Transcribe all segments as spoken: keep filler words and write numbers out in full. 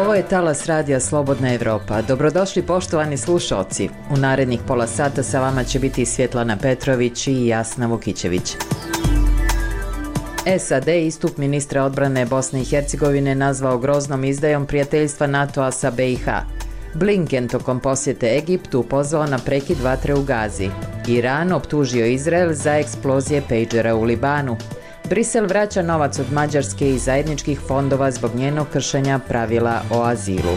Ovo je talas radija Slobodna Evropa. Dobrodošli poštovani slušalci. U narednih pola sata sa vama će biti Svjetlana Petrović i Jasna Vukićević. S A D istup ministra odbrane Bosne i Hercegovine nazvao groznom izdajom prijateljstva NATO-a sa B i H. Blinken tokom posjete Egiptu pozvao na prekid vatre u Gazi. Iran optužio Izrael za eksplozije pejđera u Libanu. Brisel vraća novac od Mađarske i zajedničkih fondova zbog njenog kršenja pravila o azilu.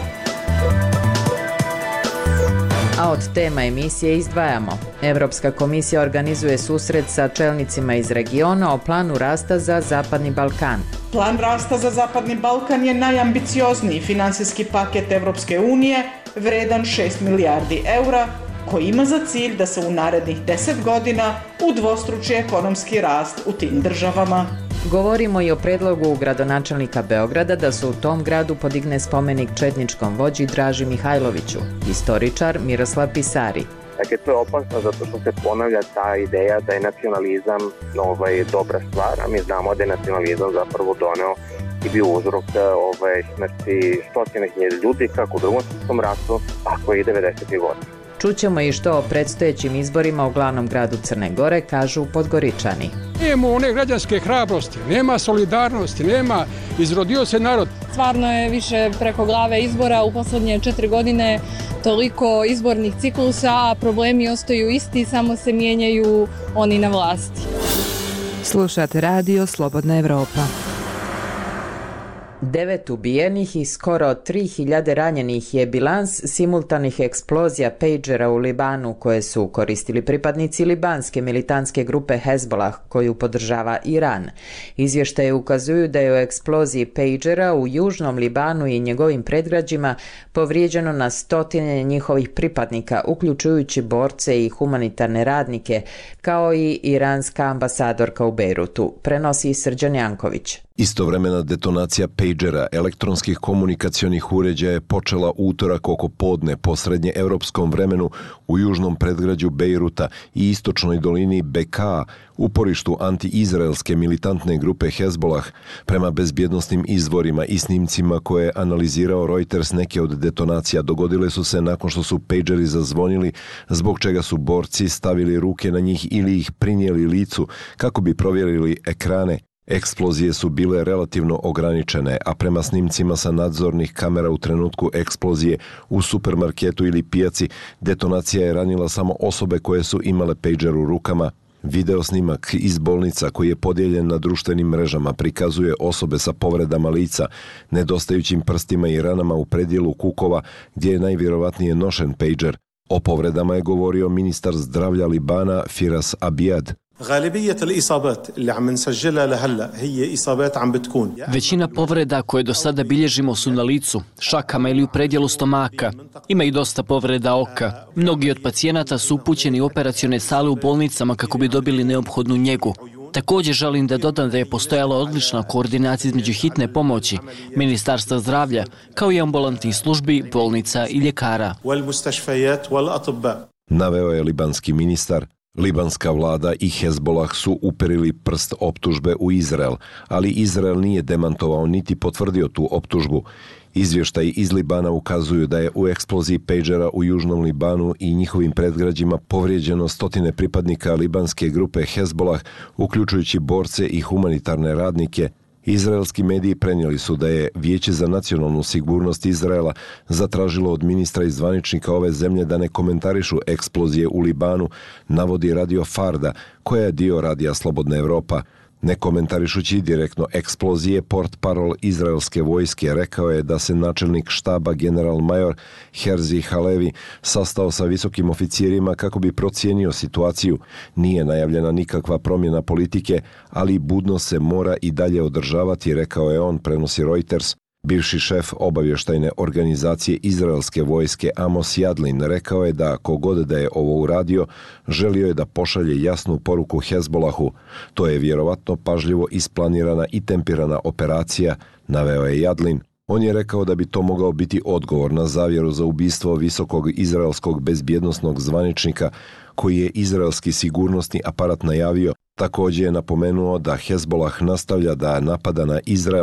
A od tema emisije izdvajamo. Europska komisija organizuje susret sa čelnicima iz regiona o planu rasta za Zapadni Balkan. Plan rasta za Zapadni Balkan je najambiciozniji financijski paket Europske unije, vredan šest milijardi eura, koji ima za cilj da se u narednih deset godina udvostruči ekonomski rast u tim državama. Govorimo i o predlogu gradonačelnika Beograda da se u tom gradu podigne spomenik četničkom vođi Draži Mihajloviću. Historičar Miroslav Pisari. Dakle, to je opasno zato što se ponavlja ta ideja da je nacionalizam ovaj, dobra stvar, a mi znamo da je nacionalizam zapravo doneo i bio uzrok ovaj, smrti stotine hiljada ljudi kako u Drugom svjetskom ratu, tako i devedesetih godina. Čućemo i što o predstojećim izborima u glavnom gradu Crne Gore kažu Podgoričani. Nema one građanske hrabrosti, nema solidarnosti, nema, izrodio se narod. Stvarno je više preko glave izbora u posljednje četiri godine, toliko izbornih ciklusa, a problemi ostaju isti, samo se mijenjaju oni na vlasti. Slušate radio Slobodna Evropa. Devet ubijenih i skoro tri hiljade ranjenih je bilans simultanih eksplozija pejđera u Libanu koje su koristili pripadnici libanske militantske grupe Hezbollah koju podržava Iran. Izvještaje ukazuju da je u eksploziji pejđera u južnom Libanu i njegovim predgrađima povrijeđeno na stotine njihovih pripadnika, uključujući borce i humanitarne radnike, kao i iranska ambasadorka u Bejrutu, prenosi Srđan Janković. Istovremena detonacija pejđera elektronskih komunikacionih uređaja je počela utorak oko podne po srednje europskom vremenu u južnom predgrađu Bejruta i istočnoj dolini Beka, uporištu anti-izraelske militantne grupe Hezbollah. Prema bezbjednosnim izvorima i snimcima koje je analizirao Reuters, neke od detonacija dogodile su se nakon što su pejđeri zazvonili, zbog čega su borci stavili ruke na njih ili ih prinijeli licu kako bi provjerili ekrane. Eksplozije su bile relativno ograničene, a prema snimcima sa nadzornih kamera u trenutku eksplozije u supermarketu ili pijaci, detonacija je ranila samo osobe koje su imale pejđer u rukama. Video snimak iz bolnica koji je podijeljen na društvenim mrežama prikazuje osobe sa povredama lica, nedostajućim prstima i ranama u predjelu kukova gdje je najvjerovatnije nošen pejđer. O povredama je govorio ministar zdravlja Libana Firas Abijad. Većina povreda koje do sada bilježimo su na licu, šakama ili u predjelu stomaka. Ima i dosta povreda oka. Mnogi od pacijenata su upućeni u operacione sale u bolnicama kako bi dobili neophodnu njegu. Također želim da dodam da je postojala odlična koordinacija između hitne pomoći, Ministarstva zdravlja, kao i ambulantnih službi, bolnica i ljekara. Naveo je libanski ministar. Libanska vlada i Hezbollah su uperili prst optužbe u Izrael, ali Izrael nije demantovao niti potvrdio tu optužbu. Izvještaji iz Libana ukazuju da je u eksploziji pejđera u južnom Libanu i njihovim predgrađima povrijeđeno stotine pripadnika libanske grupe Hezbollah, uključujući borce i humanitarne radnike. Izraelski mediji prenijeli su da je Vijeće za nacionalnu sigurnost Izraela zatražilo od ministra i zvaničnika ove zemlje da ne komentarišu eksplozije u Libanu, navodi Radio Farda, koja je dio radija Slobodna Evropa. Ne komentarišući direktno eksplozije, portparol izraelske vojske rekao je da se načelnik štaba general major Herzi Halevi sastao sa visokim oficirima kako bi procijenio situaciju. Nije najavljena nikakva promjena politike, ali budnost se mora i dalje održavati, rekao je on, prenosi Reuters. Bivši šef obavještajne organizacije izraelske vojske Amos Yadlin rekao je da kogod da je ovo uradio, želio je da pošalje jasnu poruku Hezbollahu. To je vjerovatno pažljivo isplanirana i tempirana operacija, naveo je Yadlin. On je rekao da bi to mogao biti odgovor na zavjeru za ubistvo visokog izraelskog bezbjednosnog zvaničnika koji je izraelski sigurnosni aparat najavio. Također je napomenuo da Hezbollah nastavlja da napada na Izrael,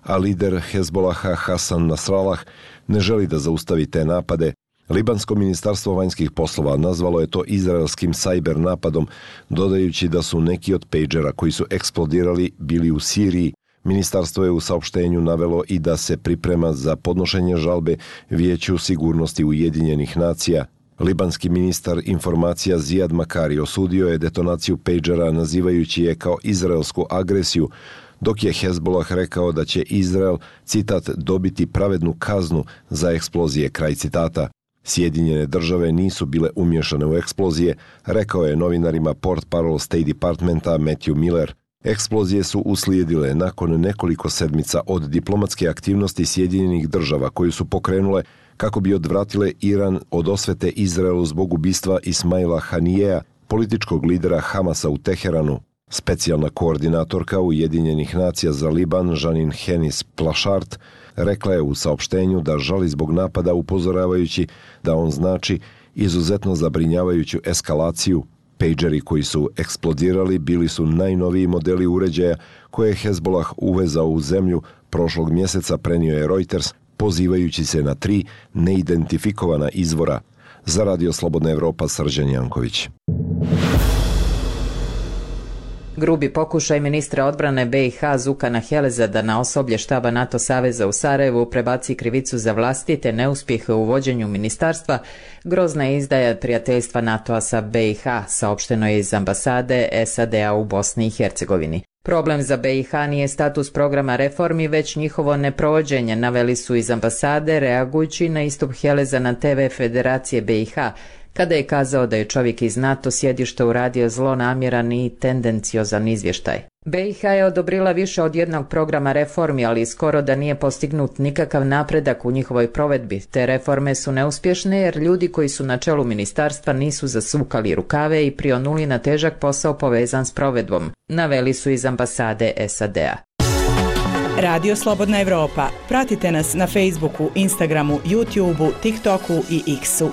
a lider Hezbolaha Hasan Nasrallah ne želi da zaustavi te napade. Libansko ministarstvo vanjskih poslova nazvalo je to izraelskim sajber napadom, dodajući da su neki od pejđera koji su eksplodirali bili u Siriji. Ministarstvo je u saopštenju navelo i da se priprema za podnošenje žalbe Vijeću sigurnosti Ujedinjenih nacija. Libanski ministar informacija Zijad Makari osudio je detonaciju pejđera nazivajući je kao izraelsku agresiju, dok je Hezbolah rekao da će Izrael, citat, dobiti pravednu kaznu za eksplozije, kraj citata. Sjedinjene države nisu bile umješane u eksplozije, rekao je novinarima portparol State Departmenta Matthew Miller. Eksplozije su uslijedile nakon nekoliko sedmica od diplomatske aktivnosti Sjedinjenih država koju su pokrenule kako bi odvratile Iran od osvete Izraelu zbog ubistva Ismaila Hanijeja, političkog lidera Hamasa u Teheranu. Specijalna koordinatorka Ujedinjenih nacija za Liban, Janine Hennis Plašart, rekla je u saopštenju da žali zbog napada, upozoravajući da on znači izuzetno zabrinjavajuću eskalaciju. Pejđeri koji su eksplodirali bili su najnoviji modeli uređaja koje je Hezbolah uvezao u zemlju prošlog mjeseca, prenio je Reuters, pozivajući se na tri neidentifikovana izvora. Za Radio Slobodna Evropa, Srđan Janković. Grubi pokušaj ministra odbrane B i H Zukana Heleza da na osoblje štaba NATO saveza u Sarajevu prebaci krivicu za vlastite neuspjehe u vođenju ministarstva, grozna je izdaja prijateljstva NATO-a sa B i H, saopšteno je iz ambasade S A D-a u Bosni i Hercegovini. Problem za B i H nije status programa reformi, već njihovo neprovođenje, naveli su iz ambasade, reagujući na istup Heleza na T V Federacije B i H, kada je kazao da je čovjek iz NATO sjedišta uradio zlonamjeran i tendenciozan izvještaj. B i H je odobrila više od jednog programa reformi, ali skoro da nije postignut nikakav napredak u njihovoj provedbi. Te reforme su neuspješne jer ljudi koji su na čelu ministarstva nisu zasukali rukave i prionuli na težak posao povezan s provedbom, naveli su iz ambasade S A D-a. Radio Slobodna Evropa. Pratite nas na Facebooku, Instagramu, YouTubeu, TikToku i X-u.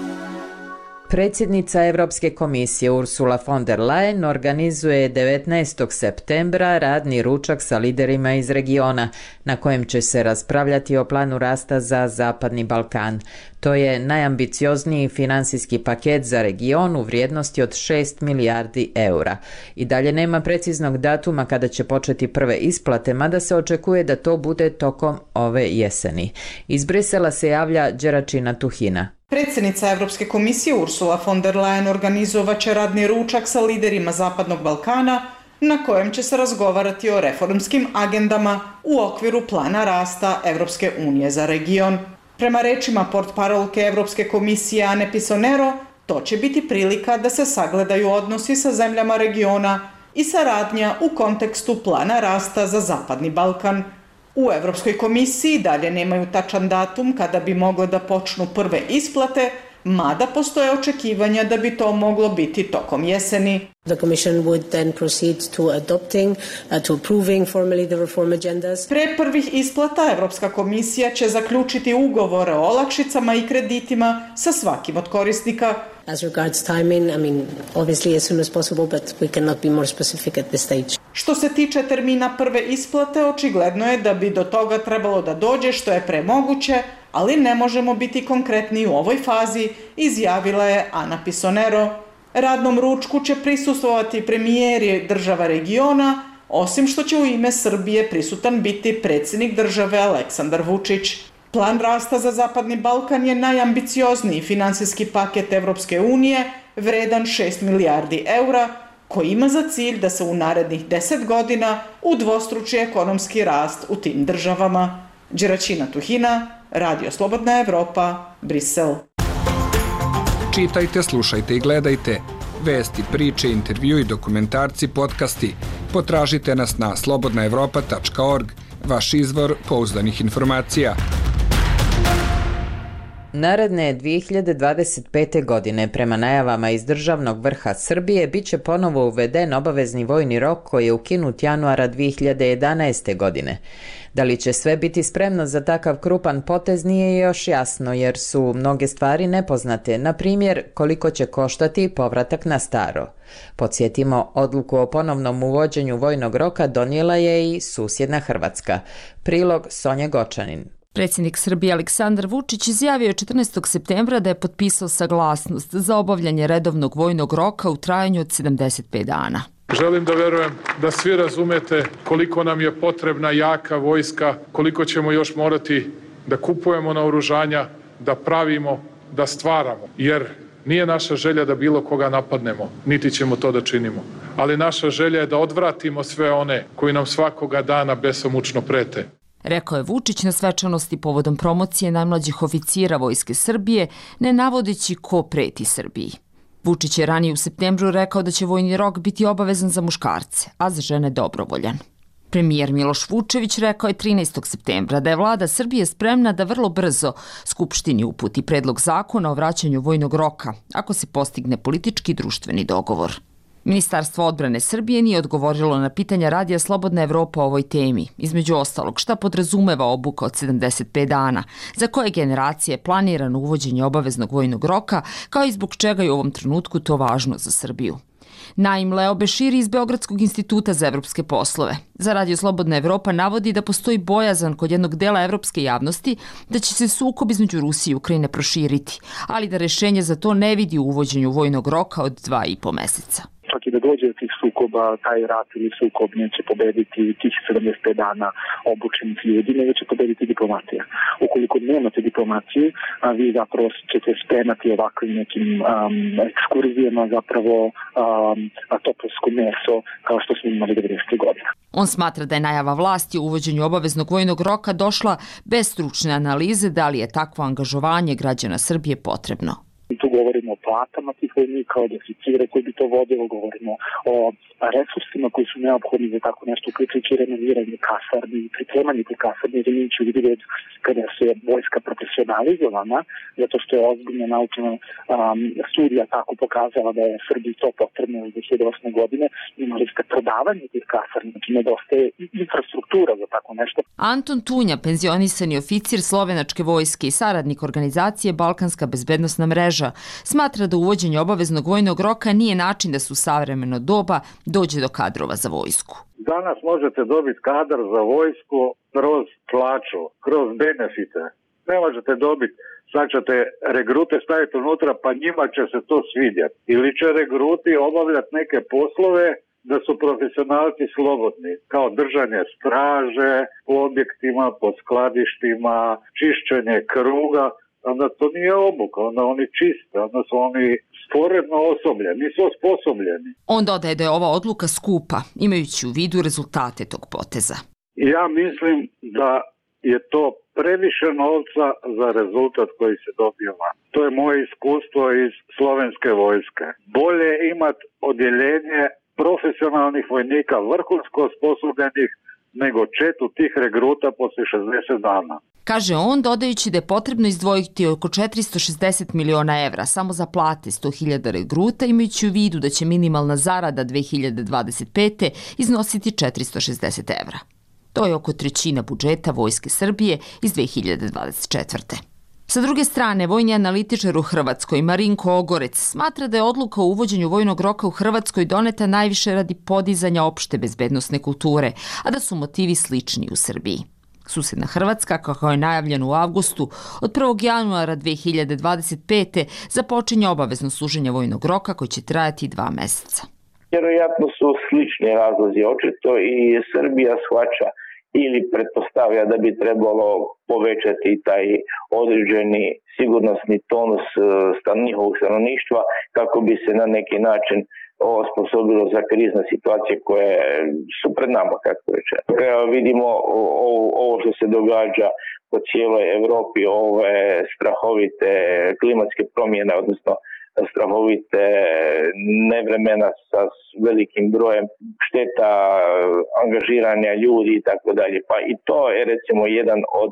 Predsjednica Europske komisije Ursula von der Leyen organizuje devetnaestog septembra radni ručak sa liderima iz regiona, na kojem će se raspravljati o planu rasta za Zapadni Balkan. To je najambiciozniji financijski paket za region u vrijednosti od šest milijardi eura. I dalje nema preciznog datuma kada će početi prve isplate, mada se očekuje da to bude tokom ove jeseni. Iz Brisela se javlja Đeračina Tuhina. Predsjednica Europske komisije Ursula von der Leyen organizovat će radni ručak sa liderima Zapadnog Balkana, na kojem će se razgovarati o reformskim agendama u okviru plana rasta Europske unije za region. Prema rečima portparolke Europske komisije Ane Pisonero, to će biti prilika da se sagledaju odnosi sa zemljama regiona i saradnja u kontekstu plana rasta za Zapadni Balkan. U Europskoj komisiji dalje nemaju tačan datum kada bi mogle da počnu prve isplate, mada postoje očekivanja da bi to moglo biti tokom jeseni. The Commission would then proceed to adopting, uh, to approving formally the reform agendas. Pre prvih isplata Europska komisija će zaključiti ugovore o olakšicama i kreditima sa svakim od korisnika. As regards timing, I mean, obviously as soon as possible, but we cannot be more specific at this stage. Što se tiče termina prve isplate, očigledno je da bi do toga trebalo da dođe što je pre moguće, ali ne možemo biti konkretni u ovoj fazi, izjavila je Ana Pisonero. Radnom ručku će prisustvovati premijeri država regiona, osim što će u ime Srbije prisutan biti predsjednik države Aleksandar Vučić. Plan rasta za Zapadni Balkan je najambiciozniji finansijski paket Evropske unije, vredan šest milijardi eura, koji ima za cilj da se u narednih deset godina udvostruči ekonomski rast u tim državama. Đeračina Tuhina, Radio Slobodna Evropa, Brisel. Čitajte, slušajte i gledajte. Vesti, priče, intervju i dokumentarci, podcasti. Potražite nas na slobodna evropa tačka org, vaš izvor pouzdanih informacija. Naredne dvije hiljade dvadeset pete. godine, prema najavama iz državnog vrha Srbije, bit će ponovo uveden obavezni vojni rok koji je ukinut januara dvije hiljade jedanaeste. godine. Da li će sve biti spremno za takav krupan potez nije još jasno, jer su mnoge stvari nepoznate, na primjer koliko će koštati povratak na staro. Podsjetimo, odluku o ponovnom uvođenju vojnog roka donijela je i susjedna Hrvatska. Prilog Sonje Gočanin. Predsjednik Srbije Aleksandar Vučić izjavio je četrnaestog septembra da je potpisao saglasnost za obavljanje redovnog vojnog roka u trajanju od sedamdeset pet dana. Želim da verujem da svi razumete koliko nam je potrebna jaka vojska, koliko ćemo još morati da kupujemo naoružanja, da pravimo, da stvaramo. Jer nije naša želja da bilo koga napadnemo, niti ćemo to da činimo. Ali naša želja je da odvratimo sve one koji nam svakoga dana besomučno prete. Rekao je Vučić na svečanosti povodom promocije najmlađih oficira Vojske Srbije, ne navodeći ko preti Srbiji. Vučić je ranije u septembru rekao da će vojni rok biti obavezan za muškarce, a za žene dobrovoljan. Premijer Miloš Vučević rekao je trinaestog septembra da je vlada Srbije spremna da vrlo brzo Skupštini uputi predlog zakona o vraćanju vojnog roka, ako se postigne politički i društveni dogovor. Ministarstvo odbrane Srbije nije odgovorilo na pitanja Radija Slobodna Evropa o ovoj temi. Između ostalog, šta podrazumeva obuka od sedamdeset pet dana, za koje generacije je planirano uvođenje obaveznog vojnog roka, kao i zbog čega je u ovom trenutku to važno za Srbiju. Naim Leo Beširi iz Beogradskog instituta za evropske poslove za Radio Slobodna Evropa navodi da postoji bojazan kod jednog dela evropske javnosti da će se sukob između Rusije i Ukrajine proširiti, ali da rešenje za to ne vidi u uvođenju vojnog roka od dva i po meseca. Čak i da dođe do tih sukoba, taj rat ili sukob neće pobediti tih sedamdeset pet dana obučenih ljudi, nego će pobediti diplomatija. Ukoliko nemate diplomaciju, a vi zapravo ćete spremati ovakvim nekim um, ekskurzijama zapravo um, topovsko meso kao što smo imali devedesetih godina. On smatra da je najava vlasti o uvođenju obaveznog vojnog roka došla bez stručne analize da li je takvo angažovanje građana Srbije potrebno. Tu govorimo o platama tih vojnika, od oficira koji bi to vodilo, govorimo o resursima koji su neophodni za tako nešto, uključujući renoviranje kasarni i pripremanje tih kasarni, jer imajući u vidu kada se vojska profesionalizovana, zato što je ozbiljna naučna um, studija tako pokazala da je Srbiji to potrebno u dve hiljade osme. godine, imali ste prodavanje tih kasarni, znači nedostaje infrastruktura za tako nešto. Anton Tunja, penzionisani oficir slovenačke vojske i saradnik organizacije Balkanska bezbednosna mreža, smatra da uvođenje obaveznog vojnog roka nije način da se u savremeno doba dođe do kadrova za vojsku. Danas možete dobiti kadar za vojsku kroz plaću, kroz benefite. Ne možete dobiti, sad ćete regrute staviti unutra, pa njima će se to svidjeti. Ili će regruti obavljati neke poslove da su profesionalci slobodni, kao držanje straže po objektima, po skladištima, čišćenje kruga. Onda to nije obuka, onda oni čiste, onda su oni sporedno osobljeni, nisu osposobljeni. On dodaje da je ova odluka skupa, imajući u vidu rezultate tog poteza. Ja mislim da je to previše novca za rezultat koji se dobio van. To je moje iskustvo iz slovenske vojske. Bolje imati odjeljenje profesionalnih vojnika, vrhunsko osposobljenih, nego četu tih regruta poslije šezdeset dana. Kaže on, dodajući da je potrebno izdvojiti oko četiristo šezdeset miliona evra samo za plate sto hiljada regruta, imajući u vidu da će minimalna zarada dve hiljade dvadeset pete. iznositi četiristo šezdeset evra. To je oko trećina budžeta Vojske Srbije iz dve hiljade dvadeset četvrte. Sa druge strane, vojni analitičar u Hrvatskoj Marinko Ogorec smatra da je odluka o uvođenju vojnog roka u Hrvatskoj doneta najviše radi podizanja opšte bezbednosne kulture, a da su motivi slični u Srbiji. Susjedna Hrvatska, kako je najavljeno u avgustu, od prvog januara dve hiljade dvadeset pete. započinje obavezno služenje vojnog roka koji će trajati dva meseca. Vjerojatno su slični razlozi očito i Srbija shvaća ili pretpostavlja da bi trebalo povećati taj određeni sigurnosni tonus njihovog stanovništva kako bi se na neki način osposobilo za krizne situacije koje su pred nama, kako reče. Vidimo ovo što se događa po cijeloj Europi, ove strahovite klimatske promjene, odnosno strahovite nevremena sa velikim brojem šteta, angažiranja ljudi i tako dalje. Pa i to je recimo jedan od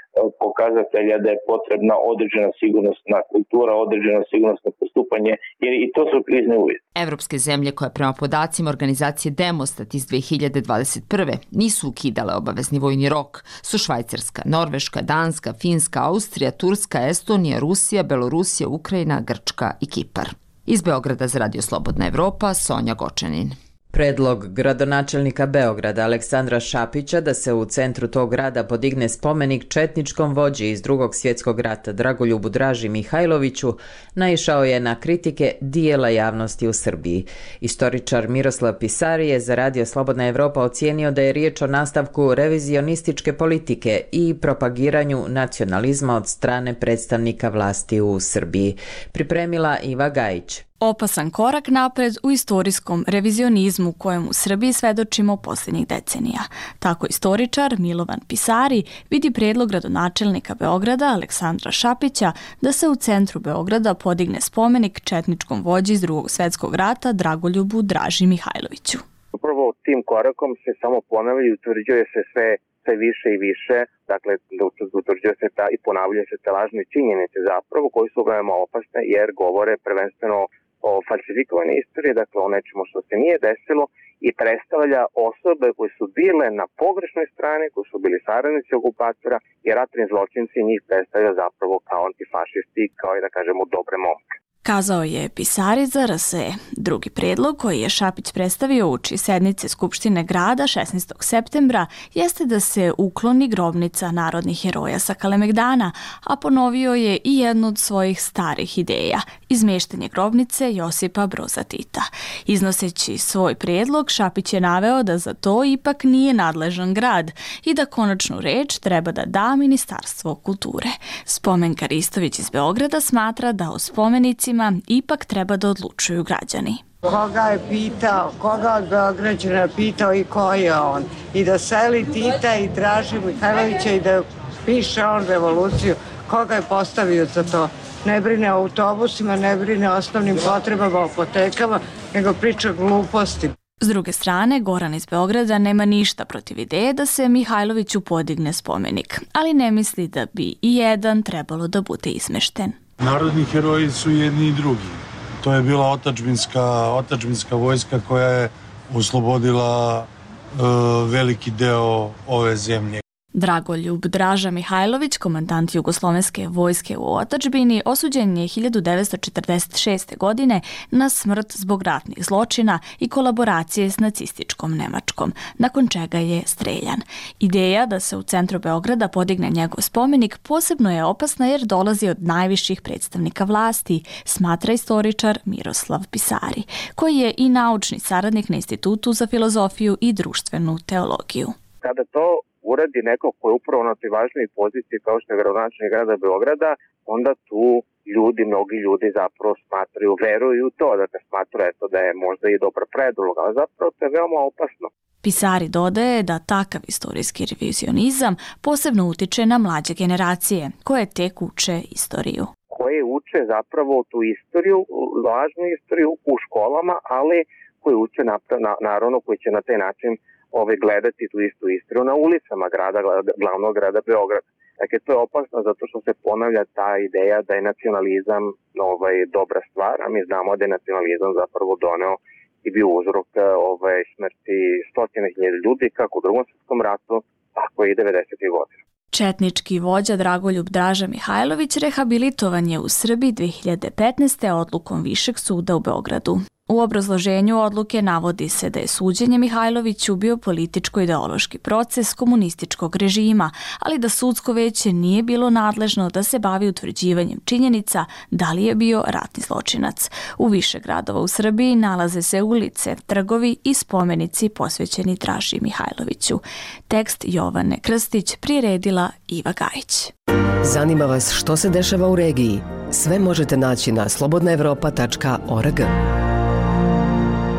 pokazatelja da je potrebna određena sigurnosna kultura, određeno sigurnosno postupanje, jer i to su krizni uvjeti. Evropske zemlje koje prema podacima organizacije Demostat iz dve hiljade dvadeset prve nisu ukidale obavezni vojni rok su Švajcarska, Norveška, Danska, Finska, Austrija, Turska, Estonija, Rusija, Belorusija, Ukrajina, Grčka i Kipar. Iz Beograda za Radio Slobodna Evropa, Sonja Gočanin. Predlog gradonačelnika Beograda Aleksandra Šapića da se u centru tog grada podigne spomenik četničkom vođi iz Drugog svjetskog rata Dragoljubu Draži Mihajloviću naišao je na kritike dijela javnosti u Srbiji. Istoričar Miroslav Pisari je za Radio Slobodna Evropa ocijenio da je riječ o nastavku revizionističke politike i propagiranju nacionalizma od strane predstavnika vlasti u Srbiji. Pripremila Iva Gajić. Opasan korak napred u istorijskom revizionizmu kojem u Srbiji svedočimo posljednjih decenija. Tako istoričar Milovan Pisari vidi prijedlog gradonačelnika Beograda Aleksandra Šapića da se u centru Beograda podigne spomenik četničkom vođi iz Drugog svjetskog rata Dragoljubu Draži Mihajloviću. Upravo tim korakom se samo ponavlja i utvrđuje se sve sve više i više, dakle utvrđuje se ta i ponavljaju se te lažne činjenice zapravo koji su veoma opasne jer govore prvenstveno o falsifikovanoj istoriji, dakle o nečemu što se nije desilo i predstavlja osobe koje su bile na pogrešnoj strani, koji su bili saradnici okupatora i ratni zločinci njih predstavlja zapravo kao antifašisti, kao i da kažemo dobre momke. Kazao je Pisari za R S E. Drugi predlog koji je Šapić predstavio uoči sednice Skupštine grada šesnaestog septembra jeste da se ukloni grobnica narodnih heroja sa Kalemegdana, a ponovio je i jednu od svojih starih ideja, izmeštanje grobnice Josipa Broza Tita. Iznoseći svoj predlog, Šapić je naveo da za to ipak nije nadležan grad i da konačnu reč treba da da Ministarstvo kulture. Spomenka Ristović iz Beograda smatra da o spomenici ipak treba da odlučuju građani. Koga je pitao, koga od Beograđana pitao i ko je on. I da seli Tita i Draži Mihajlovića i da piše on revoluciju. Koga je postavio za to? Ne brine o autobusima, ne brine o osnovnim potrebama, o apotekama, nego priča gluposti. S druge strane, Goran iz Beograda nema ništa protiv ideje da se Mihajloviću podigne spomenik, ali ne misli da bi i jedan trebalo da bude izmešten. Narodni heroji su jedni i drugi. To je bila otadžbinska, otadžbinska vojska koja je oslobodila e, veliki deo ove zemlje. Dragoljub Draža Mihajlović, komandant Jugoslovenske vojske u otadžbini, osuđen je hiljadu devetsto četrdeset šeste. godine na smrt zbog ratnih zločina i kolaboracije s nacističkom Nemačkom, nakon čega je streljan. Ideja da se u centru Beograda podigne njegov spomenik posebno je opasna jer dolazi od najviših predstavnika vlasti, smatra istoričar Miroslav Pisari, koji je i naučni saradnik na Institutu za filozofiju i društvenu teologiju. Kada to uradi neko koji je upravo na toj važnoj poziciji kao što je gradonačelnik grada Beograda, onda tu ljudi, mnogi ljudi zapravo smatraju, veruju u to, da te smatraju eto, da je možda i dobar predlog, ali zapravo to je veoma opasno. Pisari dodaje da takav istorijski revizionizam posebno utiče na mlađe generacije, koje tek uče istoriju. Koje uče zapravo tu istoriju, lažnu istoriju u školama, ali koji uče naravno koji će na taj način ove gledati tu istu istoriju na ulicama grada, glavnog grada Beograda. Dakle, to je opasno zato što se ponavlja ta ideja da je nacionalizam ovaj, dobra stvar, a mi znamo da je nacionalizam zapravo doneo i bio uzrok ovaj, smrti stotine hiljada ljudi kako u Drugom svjetskom ratu, tako i devedesetih godina. Četnički vođa Dragoljub Draža Mihajlović rehabilitovan je u Srbiji dve hiljade petnaeste. odlukom Višeg suda u Beogradu. U obrazloženju odluke navodi se da je suđenje Mihajloviću bio političko-ideološki proces komunističkog režima, ali da sudsko veće nije bilo nadležno da se bavi utvrđivanjem činjenica da li je bio ratni zločinac. U više gradova u Srbiji nalaze se ulice, trgovi i spomenici posvećeni Draži Mihajloviću. Tekst Jovane Krstić priredila Iva Gajić. Zanima vas što se dešava u regiji? Sve možete naći na slobodna evropa tačka org.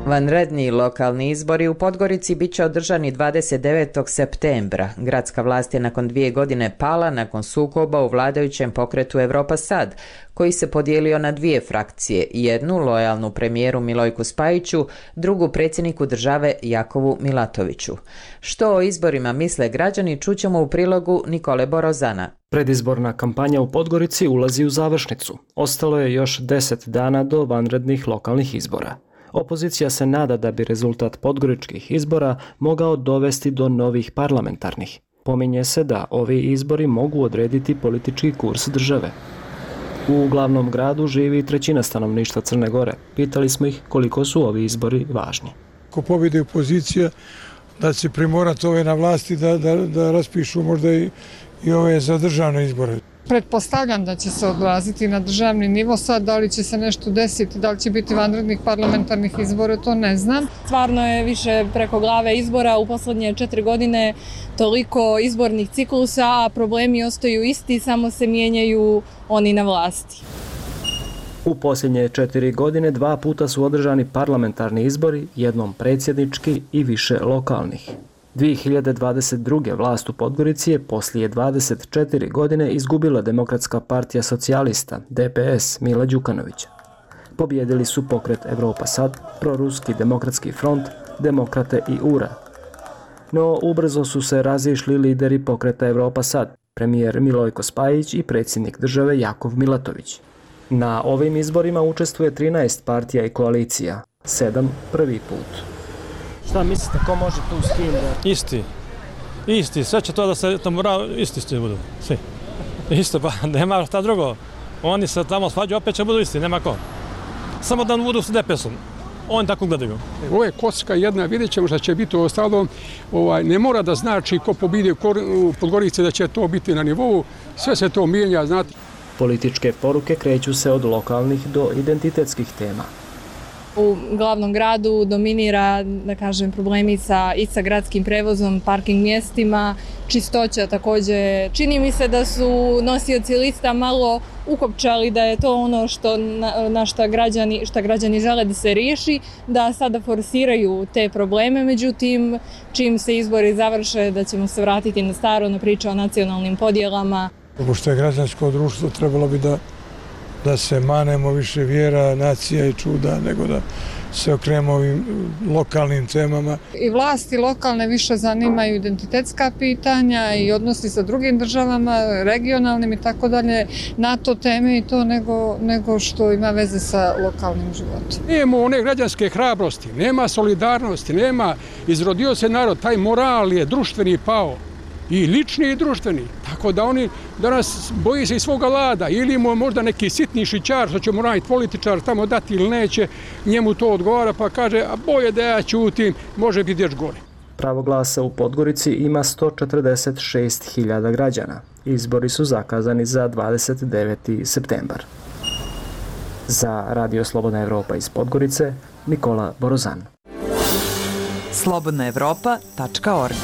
Vanredni lokalni izbori u Podgorici bit će održani dvadeset devetog septembra. Gradska vlast je nakon dvije godine pala nakon sukoba u vladajućem pokretu Evropa Sad, koji se podijelio na dvije frakcije, jednu lojalnu premijeru Milojku Spajiću, drugu predsjedniku države Jakovu Milatoviću. Što o izborima misle građani čućemo u prilogu Nikole Borozana. Predizborna kampanja u Podgorici ulazi u završnicu. Ostalo je još deset dana do vanrednih lokalnih izbora. Opozicija se nada da bi rezultat podgoričkih izbora mogao dovesti do novih parlamentarnih. Pominje se da ovi izbori mogu odrediti politički kurs države. U glavnom gradu živi trećina stanovništva Crne Gore. Pitali smo ih koliko su ovi izbori važni. Ako pobjede opozicija, da će primorati ove na vlasti da, da, da raspišu možda i, i ove za državne izbore. Pretpostavljam da će se odraziti na državni nivo, sad da li će se nešto desiti, da li će biti vanrednih parlamentarnih izbora, to ne znam. Stvarno je više preko glave izbora, u posljednje četiri godine toliko izbornih ciklusa, a problemi ostaju isti, samo se mijenjaju oni na vlasti. U posljednje četiri godine dva puta su održani parlamentarni izbori, jednom predsjednički i više lokalnih. dvije hiljade dvadeset druge vlast u Podgorici je poslije dvadeset četiri godine izgubila Demokratska partija socijalista, D P S, Mila Đukanovića. Pobjedili su pokret Evropa Sad, proruski demokratski front, Demokrate i U R A. No, ubrzo su se razišli lideri pokreta Evropa Sad, premijer Milojko Spajić i predsjednik države Jakov Milatović. Na ovim izborima učestvuje trinaest partija i koalicija, sedam prvi put. Šta mislite, ko može tu s kim da... Isti. Isti. Sve će to da se tamo isti svi budu. Svi. Isto, pa nema šta drugo. Oni se tamo svađaju, opet će budu isti, nema ko. Samo da budu s D P S-om. Oni tako gledaju. Ovo je kocka jedna, vidjet ćemo šta će biti u ostalom. Ovaj, ne mora da znači ko pobidi u Podgorici da će to biti na nivou. Sve se to mijenja, znate. Političke poruke kreću se od lokalnih do identitetskih tema. U glavnom gradu dominira, da kažem, problemi sa, i sa gradskim prevozom, parking mjestima, čistoća također. Čini mi se da su nosioci lista malo ukopčali da je to ono što, na, na šta, građani, šta građani žele da se riješi, da sada forsiraju te probleme, međutim, čim se izbori završe, da ćemo se vratiti na staro, na priču o nacionalnim podjelama. Pošto je građansko društvo, trebalo bi da da se manemo više vjera, nacija i čuda, nego da se okrenemo ovim lokalnim temama. I vlasti lokalne više zanimaju identitetska pitanja i odnosi sa drugim državama, regionalnim i tako dalje, NATO teme i to nego, nego što ima veze sa lokalnim životom. Nema one građanske hrabrosti, nema solidarnosti, nema, izrodio se narod, taj moral je društveni pao. I lični i društveni. Tako da oni danas boji se i svoga lada. Ili mu možda neki sitni šićar, što će mu raditi političar, tamo dati ili neće, njemu to odgovara pa kaže, a boje da ja ćutim, može biti još gore. Pravo glasa u Podgorici ima sto četrdeset šest hiljada građana. Izbori su zakazani za dvadeset deveti septembar. Za Radio Slobodna Evropa iz Podgorice, Nikola Borozan. slobodna evropa tačka org.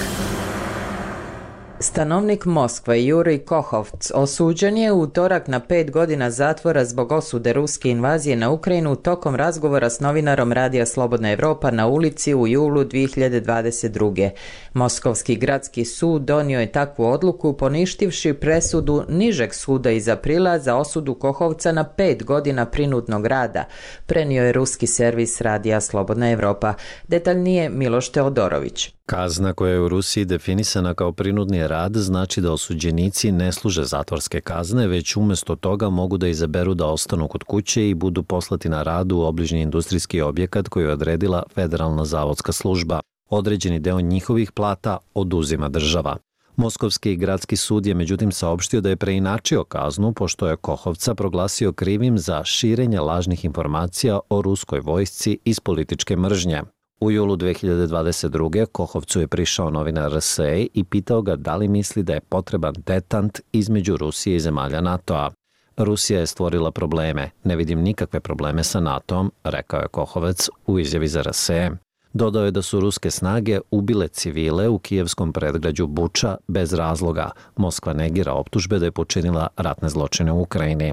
Stanovnik Moskve Jurij Kohovc osuđen je u utorak na pet godina zatvora zbog osude ruske invazije na Ukrajinu tokom razgovora s novinarom Radija Slobodna Evropa na ulici u julu dvije hiljade dvadeset druge. Moskovski gradski sud donio je takvu odluku poništivši presudu nižeg suda iz aprila za osudu Kohovca na pet godina prinudnog rada, prenio je ruski servis Radija Slobodna Evropa. Detaljnije Miloš Teodorović. Kazna koja je u Rusiji definisana kao prinudni rad znači da osuđenici ne služe zatvorske kazne, već umjesto toga mogu da izaberu da ostanu kod kuće i budu poslati na rad u obližnji industrijski objekat koji je odredila Federalna zavodska služba. Određeni deo njihovih plata oduzima država. Moskovski gradski sud je međutim saopštio da je preinačio kaznu pošto je Kohovca proglasio krivim za širenje lažnih informacija o ruskoj vojsci iz političke mržnje. U julu dvije hiljade dvadeset druge. Kohovcu je prišao novinar R S E i pitao ga da li misli da je potreban detant između Rusije i zemalja NATO-a. Rusija je stvorila probleme, ne vidim nikakve probleme sa NATO-om, rekao je Kohovac u izjavi za R S E. Dodao je da su ruske snage ubile civile u kijevskom predgrađu Buča bez razloga. Moskva negira optužbe da je počinila ratne zločine u Ukrajini.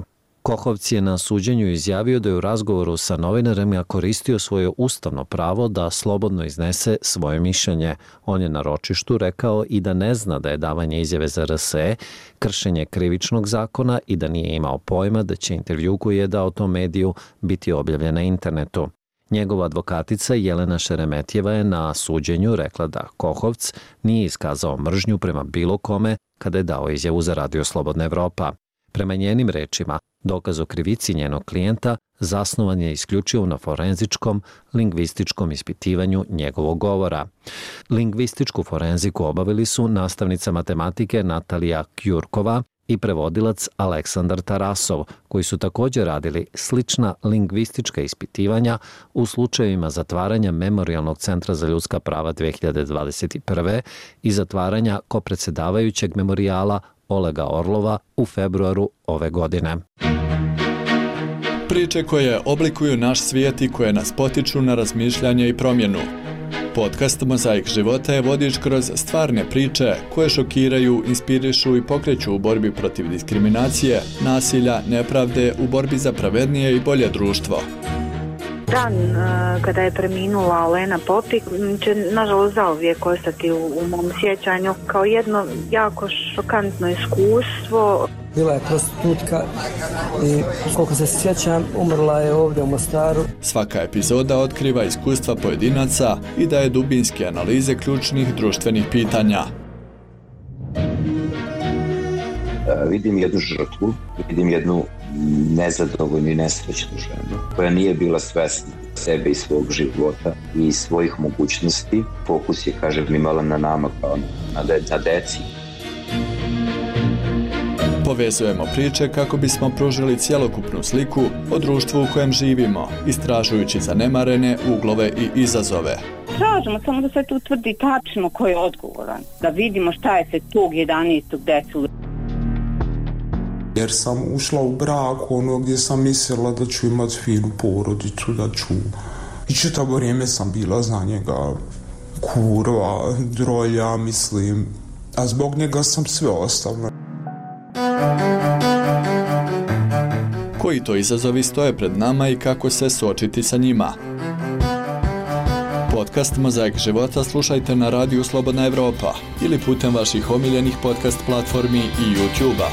Kohovc je na suđenju izjavio da je u razgovoru sa novinarima koristio svoje ustavno pravo da slobodno iznese svoje mišljenje. On je na ročištu rekao i da ne zna da je davanje izjave za R S E kršenje krivičnog zakona i da nije imao pojma da će intervju koji je dao tom mediju biti objavljen na internetu. Njegova advokatica Jelena Šeremetjeva je na suđenju rekla da Kohovc nije iskazao mržnju prema bilo kome kada je dao izjavu za Radio Slobodna Evropa. Prema njenim rečima, dokaz o krivici njenog klijenta zasnovan je isključivo na forenzičkom, lingvističkom ispitivanju njegovog govora. Lingvističku forenziku obavili su nastavnica matematike Natalija Kjurkova i prevodilac Aleksandar Tarasov, koji su također radili slična lingvistička ispitivanja u slučajevima zatvaranja Memorijalnog centra za ljudska prava dve hiljade dvadeset prve i zatvaranja kopredsedavajućeg memorijala Olega Orlova u februaru ove godine. Priče koje oblikuju naš svijet i koje nas potiču na razmišljanje i promjenu. Podcast Mozaik života je vodič kroz stvarne priče koje šokiraju, inspirišu i pokreću u borbi protiv diskriminacije, nasilja, nepravde, u borbi za pravednije i bolje društvo. Dan kada je preminula Olena Popik će nažalost zauvijek ostati u, u mom sjećanju kao jedno jako šokantno iskustvo. Bila je prostitutka i koliko se sjećam umrla je ovdje u Mostaru. Svaka epizoda otkriva iskustva pojedinaca i daje dubinske analize ključnih društvenih pitanja. Vidim jednu žrtvu, vidim jednu nezadovoljnu i nesrećnu ženu koja nije bila svesna sebe i svog života i svojih mogućnosti. Fokus je, kažem, imala na nama kao na, de, na deci. Povezujemo priče kako bismo pružili cjelokupnu sliku o društvu u kojem živimo, istražujući zanemarene uglove i izazove. Tražimo samo da se tu utvrdi tačno ko je odgovoran, da vidimo šta je se tog jedanaestog desilo. Jer sam ušla u brak ono gdje sam mislila da ću imati finu porodicu, da ću... I čitavo vrijeme sam bila za njega kurva, drolja, mislim. A zbog njega sam sve ostavila. Koji to izazovi stoje pred nama i kako se suočiti sa njima? Podcast Mozaik života slušajte na radiju Slobodna Evropa ili putem vaših omiljenih podcast platformi i YouTube-a.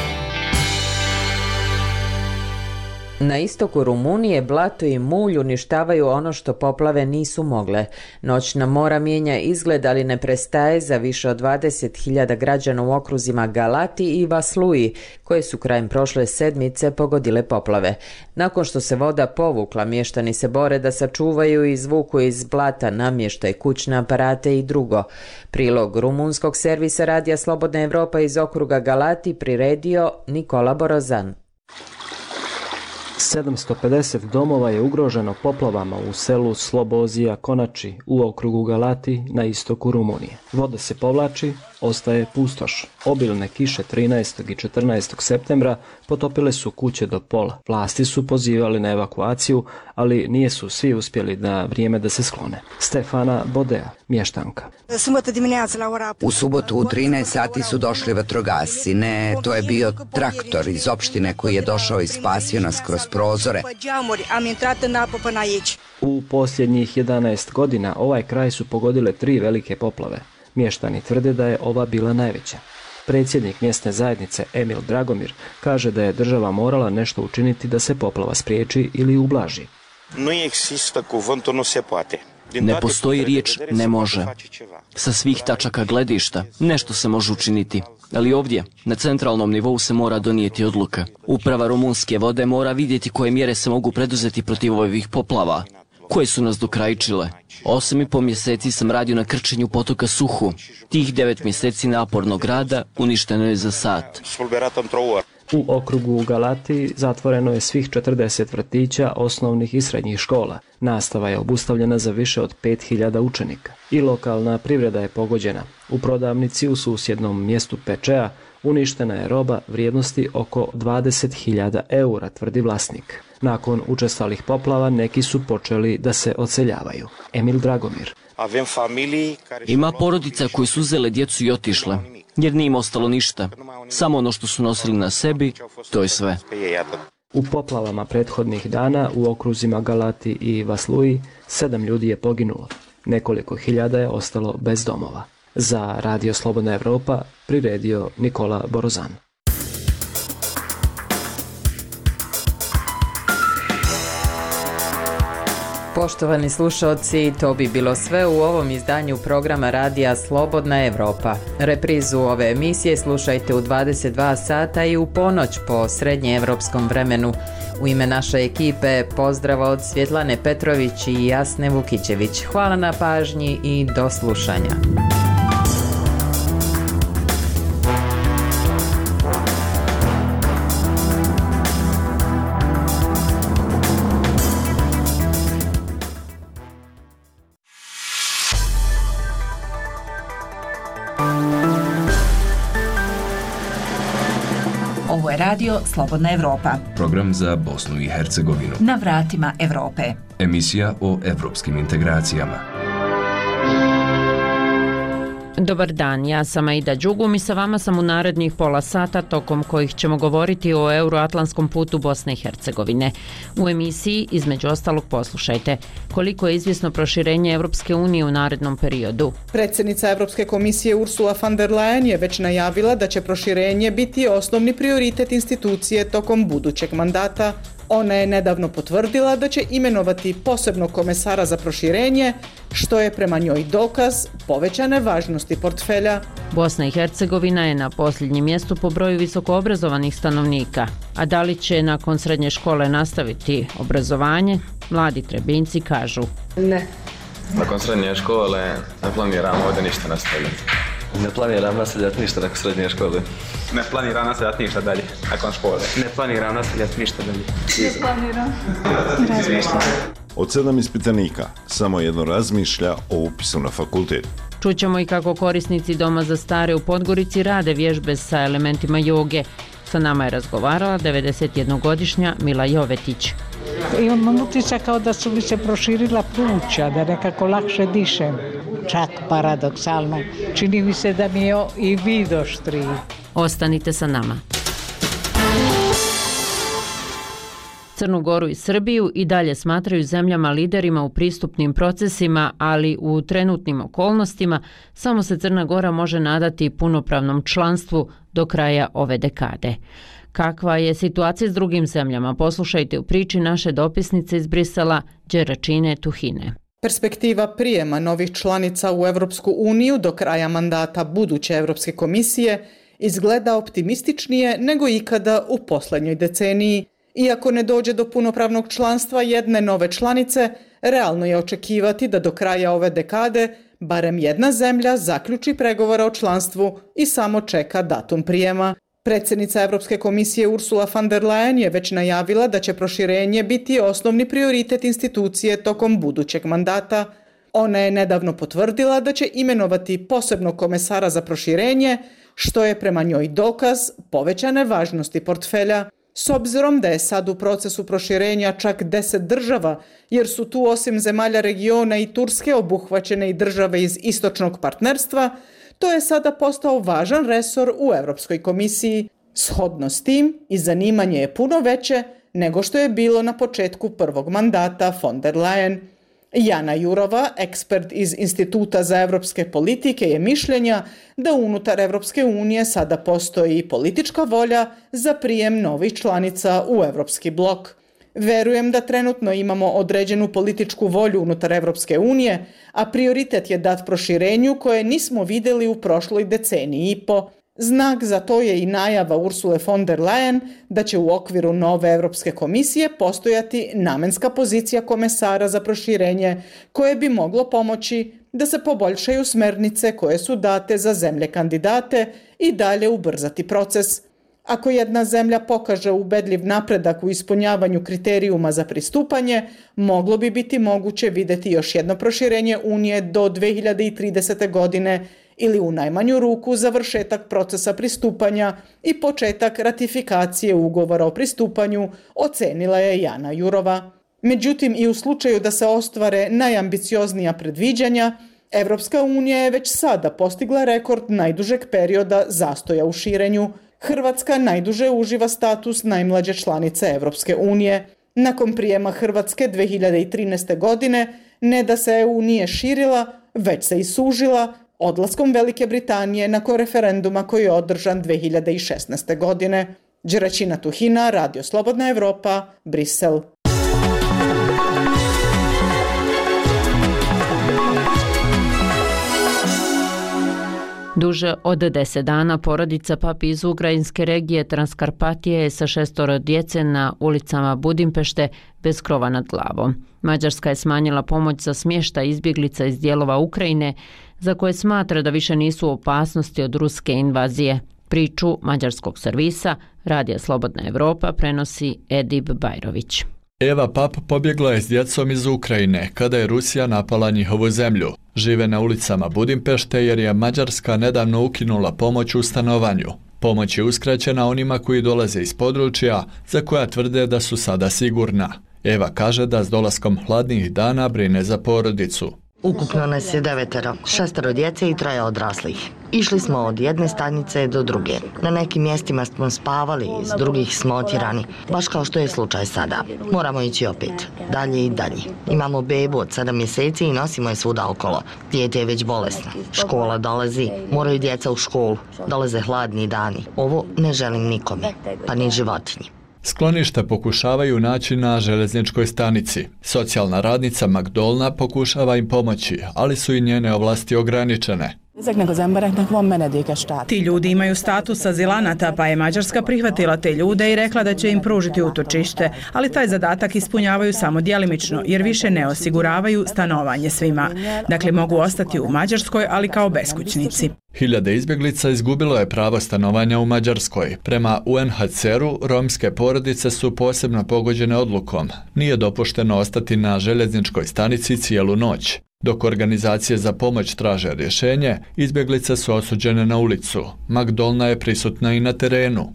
Na istoku Rumunije blato i mulj uništavaju ono što poplave nisu mogle. Noćna mora mijenja izgled, ali ne prestaje za više od dvadeset hiljada građana u okruzima Galati i Vasluji, koje su krajem prošle sedmice pogodile poplave. Nakon što se voda povukla, mještani se bore da sačuvaju i izvuku iz blata namještaj, kućne aparate i drugo. Prilog rumunskog servisa Radija Slobodna Evropa iz okruga Galati priredio Nikola Borozan. sedamsto pedeset domova je ugroženo poplavama u selu Slobozija Konači u okrugu Galati na istoku Rumunije. Voda se povlači, ostaje pustoš. Obilne kiše trinaestog i četrnaestog septembra potopile su kuće do pola. Vlasti su pozivali na evakuaciju, ali nije su svi uspjeli na vrijeme da se sklone. Stefana Bodea, mještanka. U subotu u trinaest sati su došli vatrogasci. Ne, to je bio traktor iz opštine koji je došao i spasio nas kroz prozore. U posljednjih jedanaest godina ovaj kraj su pogodile tri velike poplave. Mještani tvrde da je ova bila najveća. Predsjednik mjesne zajednice Emil Dragomir kaže da je država morala nešto učiniti da se poplava spriječi ili ublaži. Ne postoji riječ ne može. Sa svih tačaka gledišta nešto se može učiniti. Ali ovdje, na centralnom nivou se mora donijeti odluka. Uprava rumunske vode mora vidjeti koje mjere se mogu preduzeti protiv ovih poplava, koje su nas dokrajčile. Osam i po mjeseci sam radio na krčenju potoka Suhu. Tih devet mjeseci napornog rada uništeno je za sat. U okrugu Galati zatvoreno je svih četrdeset vrtića, osnovnih i srednjih škola. Nastava je obustavljena za više od pet hiljada učenika. I lokalna privreda je pogođena. U prodavnici u susjednom mjestu Pečea uništena je roba vrijednosti oko dvadeset hiljada eura, tvrdi vlasnik. Nakon učestalih poplava neki su počeli da se odseljavaju. Emil Dragomir. Ima porodica koji su uzele djecu i otišle, jer nije im ostalo ništa. Samo ono što su nosili na sebi, to je sve. U poplavama prethodnih dana u okruzima Galati i Vasluji sedam ljudi je poginulo. Nekoliko hiljada je ostalo bez domova. Za Radio Slobodna Evropa priredio Nikola Borozan. Poštovani slušalci, to bi bilo sve u ovom izdanju programa Radija Slobodna Evropa. Reprizu ove emisije slušajte u dvadeset dva sata i u ponoć po srednjeevropskom vremenu. U ime naše ekipe pozdrav od Svjetlane Petrović i Jasne Vukićević. Hvala na pažnji i do slušanja. Ovo je radio Slobodna Evropa. Program za Bosnu i Hercegovinu. Na vratima Evrope. Emisija o evropskim integracijama. Dobar dan, ja sam Aida Đugum i sa vama sam u narednih pola sata tokom kojih ćemo govoriti o euroatlantskom putu Bosne i Hercegovine. U emisiji, između ostalog, poslušajte koliko je izvjesno proširenje Evropske unije u narednom periodu. Predsjednica Evropske komisije Ursula von der Leyen je već najavila da će proširenje biti osnovni prioritet institucije tokom budućeg mandata. Ona je nedavno potvrdila da će imenovati posebnog komesara za proširenje, što je prema njoj dokaz povećane važnosti portfelja. Bosna i Hercegovina je na posljednjem mjestu po broju visokoobrazovanih stanovnika. A da li će nakon srednje škole nastaviti obrazovanje? Mladi Trebinjci kažu ne. Nakon srednje škole ne planiram ovdje ništa nastaviti. Ne planiram nastavljati ništa nakon srednje škole. Ne planiram nastavljati ništa dalje nakon škole. Ne planiram nastavljati ništa dalje. Ne planiram. Razmišljam. Od sedam ispitanika, samo jedno razmišlja o upisu na fakultet. Čućemo i kako korisnici Doma za stare u Podgorici rade vježbe sa elementima joge. Sa nama je razgovarala devedesetjednogodišnja Mila Jovetić. Imam utisak kao da su mi se proširila pluća, da nekako lakše dišem. Čak paradoksalno. Čini mi se da mi je i vid oštriji. Ostanite sa nama. Crnu Goru i Srbiju i dalje smatraju zemljama liderima u pristupnim procesima, ali u trenutnim okolnostima samo se Crna Gora može nadati punopravnom članstvu do kraja ove dekade. Kakva je situacija s drugim zemljama? Poslušajte u priči naše dopisnice iz Brisela, Đeračine Tuhine. Perspektiva prijema novih članica u Evropsku uniju do kraja mandata buduće Evropske komisije izgleda optimističnije nego ikada u posljednjoj deceniji. Iako ne dođe do punopravnog članstva jedne nove članice, realno je očekivati da do kraja ove dekade barem jedna zemlja zaključi pregovore o članstvu i samo čeka datum prijema. Predsjednica Evropske komisije Ursula von der Leyen je već najavila da će proširenje biti osnovni prioritet institucije tokom budućeg mandata. Ona je nedavno potvrdila da će imenovati posebnog komesara za proširenje, što je prema njoj dokaz povećane važnosti portfelja. S obzirom da je sad u procesu proširenja čak deset država, jer su tu osim zemalja regiona i Turske obuhvaćene i države iz istočnog partnerstva, to je sada postao važan resor u Europskoj komisiji. Shodno s tim i zanimanje je puno veće nego što je bilo na početku prvog mandata von der Leyen. Jana Jurova, ekspert iz Instituta za evropske politike, je mišljenja da unutar Evropske unije sada postoji politička volja za prijem novih članica u Evropski blok. Verujem da trenutno imamo određenu političku volju unutar Evropske unije, a prioritet je dat proširenju koje nismo vidjeli u prošloj deceniji i po. Znak za to je i najava Ursule von der Leyen da će u okviru nove Evropske komisije postojati namenska pozicija komesara za proširenje koje bi moglo pomoći da se poboljšaju smernice koje su date za zemlje kandidate i dalje ubrzati proces. Ako jedna zemlja pokaže ubedljiv napredak u ispunjavanju kriterijuma za pristupanje, moglo bi biti moguće vidjeti još jedno proširenje Unije do dve hiljade tridesete. godine ili u najmanju ruku završetak procesa pristupanja i početak ratifikacije ugovora o pristupanju, ocenila je Jana Jurova. Međutim, i u slučaju da se ostvare najambicioznija predviđanja, Evropska unija je već sada postigla rekord najdužeg perioda zastoja u širenju. Hrvatska najduže uživa status najmlađe članice Evropske unije. Nakon prijema Hrvatske dve hiljade trinaeste. godine ne da se E U nije širila, već se i sužila odlaskom Velike Britanije nakon referenduma koji je održan dve hiljade šesnaeste. godine. Đeračina Tuhina, Radio Slobodna Evropa, Brisel. Duže od deset dana porodica Papi iz ukrajinske regije Transkarpatije je sa šestoro djece na ulicama Budimpešte bez krova nad glavom. Mađarska je smanjila pomoć za smještaj izbjeglica iz dijelova Ukrajine za koje smatra da više nisu u opasnosti od ruske invazije. Priču mađarskog servisa Radija Slobodna Evropa prenosi Edib Bajrović. Eva Pap pobjegla je s djecom iz Ukrajine kada je Rusija napala njihovu zemlju. Žive na ulicama Budimpešte jer je Mađarska nedavno ukinula pomoć u stanovanju. Pomoć je uskraćena onima koji dolaze iz područja za koja tvrde da su sada sigurna. Eva kaže da s dolaskom hladnih dana brine za porodicu. Ukupno nas je devetero, šestero djece i troje odraslih. Išli smo od jedne stanice do druge. Na nekim mjestima smo spavali, iz drugih smo otjerani, baš kao što je slučaj sada. Moramo ići opet, dalje i dalje. Imamo bebu od sedam mjeseci i nosimo je svuda okolo. Dijete je već bolesno. Škola dolazi, moraju djeca u školu. Dolaze hladni dani. Ovo ne želim nikome, pa ni životinji. Skloništa pokušavaju naći na željezničkoj stanici. Socijalna radnica Magdolna pokušava im pomoći, ali su i njene ovlasti ograničene. Ti ljudi imaju status azilanata, pa je Mađarska prihvatila te ljude i rekla da će im pružiti utočište, ali taj zadatak ispunjavaju samo djelimično, jer više ne osiguravaju stanovanje svima. Dakle, mogu ostati u Mađarskoj, ali kao beskućnici. Hiljade izbjeglica izgubilo je pravo stanovanja u Mađarskoj. Prema U N H C R-u, romske porodice su posebno pogođene odlukom. Nije dopušteno ostati na željezničkoj stanici cijelu noć. Dok organizacije za pomoć traže rješenje, izbjeglice su osuđene na ulicu. Magdolna je prisutna i na terenu.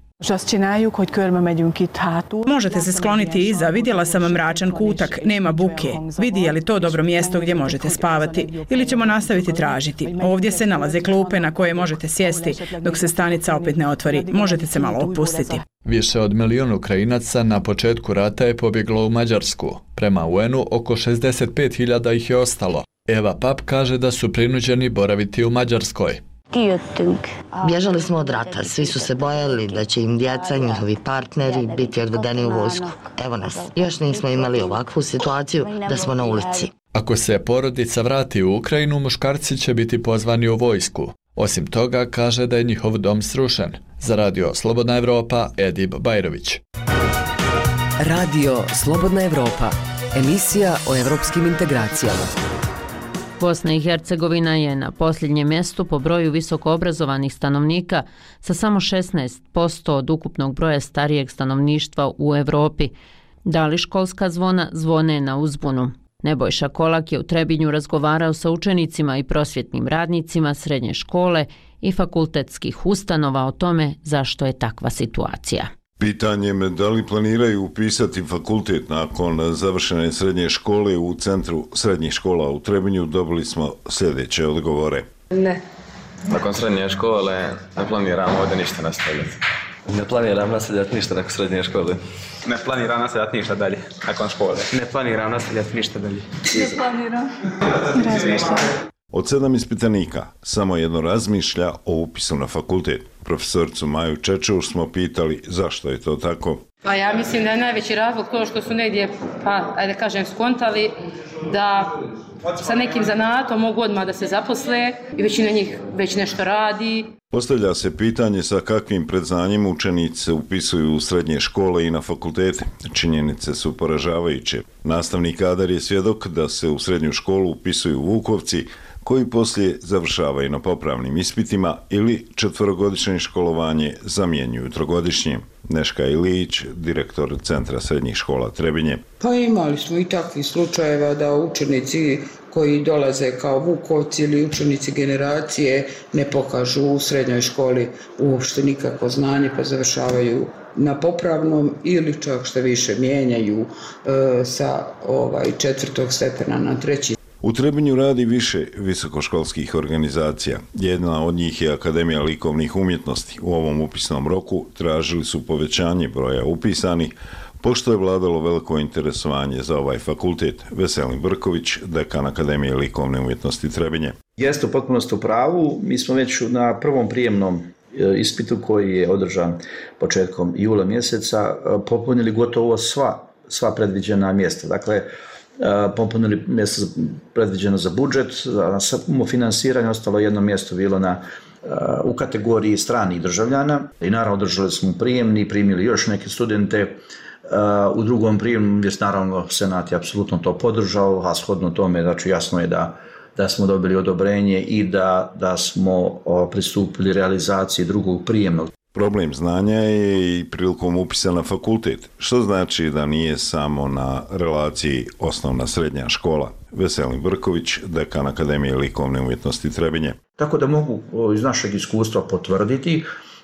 Možete se skloniti iza, vidjela sam mračan kutak, nema buke. Vidi je li to dobro mjesto gdje možete spavati ili ćemo nastaviti tražiti. Ovdje se nalaze klupe na koje možete sjesti dok se stanica opet ne otvori. Možete se malo opustiti. Više od milijun Ukrajinaca na početku rata je pobjeglo u Mađarsku. Prema U N-u oko šezdeset pet hiljada ih je ostalo. Eva Pap kaže da su prinuđeni boraviti u Mađarskoj. Bježali smo od rata, svi su se bojali da će im djeca, njihovi partneri biti odvedeni u vojsku. Evo nas, još nismo imali ovakvu situaciju da smo na ulici. Ako se porodica vrati u Ukrajinu, muškarci će biti pozvani u vojsku. Osim toga, kaže da je njihov dom srušen. Za Radio Slobodna Evropa, Edib Bajrović. Radio Slobodna Evropa, emisija o evropskim integracijama. Bosna i Hercegovina je na posljednjem mjestu po broju visokoobrazovanih stanovnika sa samo šesnaest posto od ukupnog broja starijeg stanovništva u Evropi. Da li školska zvona zvone na uzbunu? Nebojša Kolak je u Trebinju razgovarao sa učenicima i prosvjetnim radnicima srednje škole i fakultetskih ustanova o tome zašto je takva situacija. Pitanje me da li planiraju upisati fakultet nakon završene srednje škole u Centru srednjih škola u Trebinju, dobili smo sljedeće odgovore. Ne. Nakon srednje škole ne planiramo ovdje ništa nastavljati. Ne planiram nastavljati ništa nakon srednje škole. Ne planiram nastavljati ništa dalje nakon škole. Ne planiram nastavljati ništa dalje. Ne planiram. Razmišljam. Od sedam ispitanika, samo jedno razmišlja o upisu na fakultet. Profesoricu Maju Čečuš smo pitali zašto je to tako. Pa ja mislim da je najveći razlog to što su negdje, pa ajde kažem, skontali da sa nekim zanatom mogu odmah da se zaposle i većina njih već nešto radi. Postavlja se pitanje sa kakvim predznanjem učenici se upisuju u srednje škole i na fakultete. Činjenice su poražavajuće. Nastavni kadar je svjedok da se u srednju školu upisuju Vukovci, koji poslije završavaju na popravnim ispitima ili četverogodišnje školovanje zamjenjuju trogodišnjim. Neška Ilić, direktor Centra srednjih škola Trebinje. Pa imali smo i takvih slučajeva da učenici koji dolaze kao Vukovci ili učenici generacije ne pokažu u srednjoj školi uopšte nikakvo znanje pa završavaju na popravnom ili čak što više mijenjaju e, sa ovaj četvrtog stepena na treći. U Trebinju radi više visokoškolskih organizacija. Jedna od njih je Akademija likovnih umjetnosti. U ovom upisnom roku tražili su povećanje broja upisanih, pošto je vladalo veliko interesovanje za ovaj fakultet. Veselin Brković, dekan Akademije likovne umjetnosti Trebinje. Jeste u potpunosti u pravu. Mi smo već na prvom prijemnom ispitu koji je održan početkom jula mjeseca popunili gotovo sva, sva predviđena mjesta. Dakle, popunili mjesto predviđeno za budžet, za samofinansiranje, ostalo jedno mjesto bilo na, u kategoriji stranih državljana i naravno održali smo prijemni, primili još neke studente. U drugom prijemu je naravno Senat je apsolutno to podržao, a shodno tome znači jasno je da, da smo dobili odobrenje i da, da smo pristupili realizaciji drugog prijemnog. Problem znanja je i prilikom upisa na fakultet, što znači da nije samo na relaciji osnovna srednja škola. Veselin Brković, dekan Akademije likovne umjetnosti Trebinje. Tako da mogu iz našeg iskustva potvrditi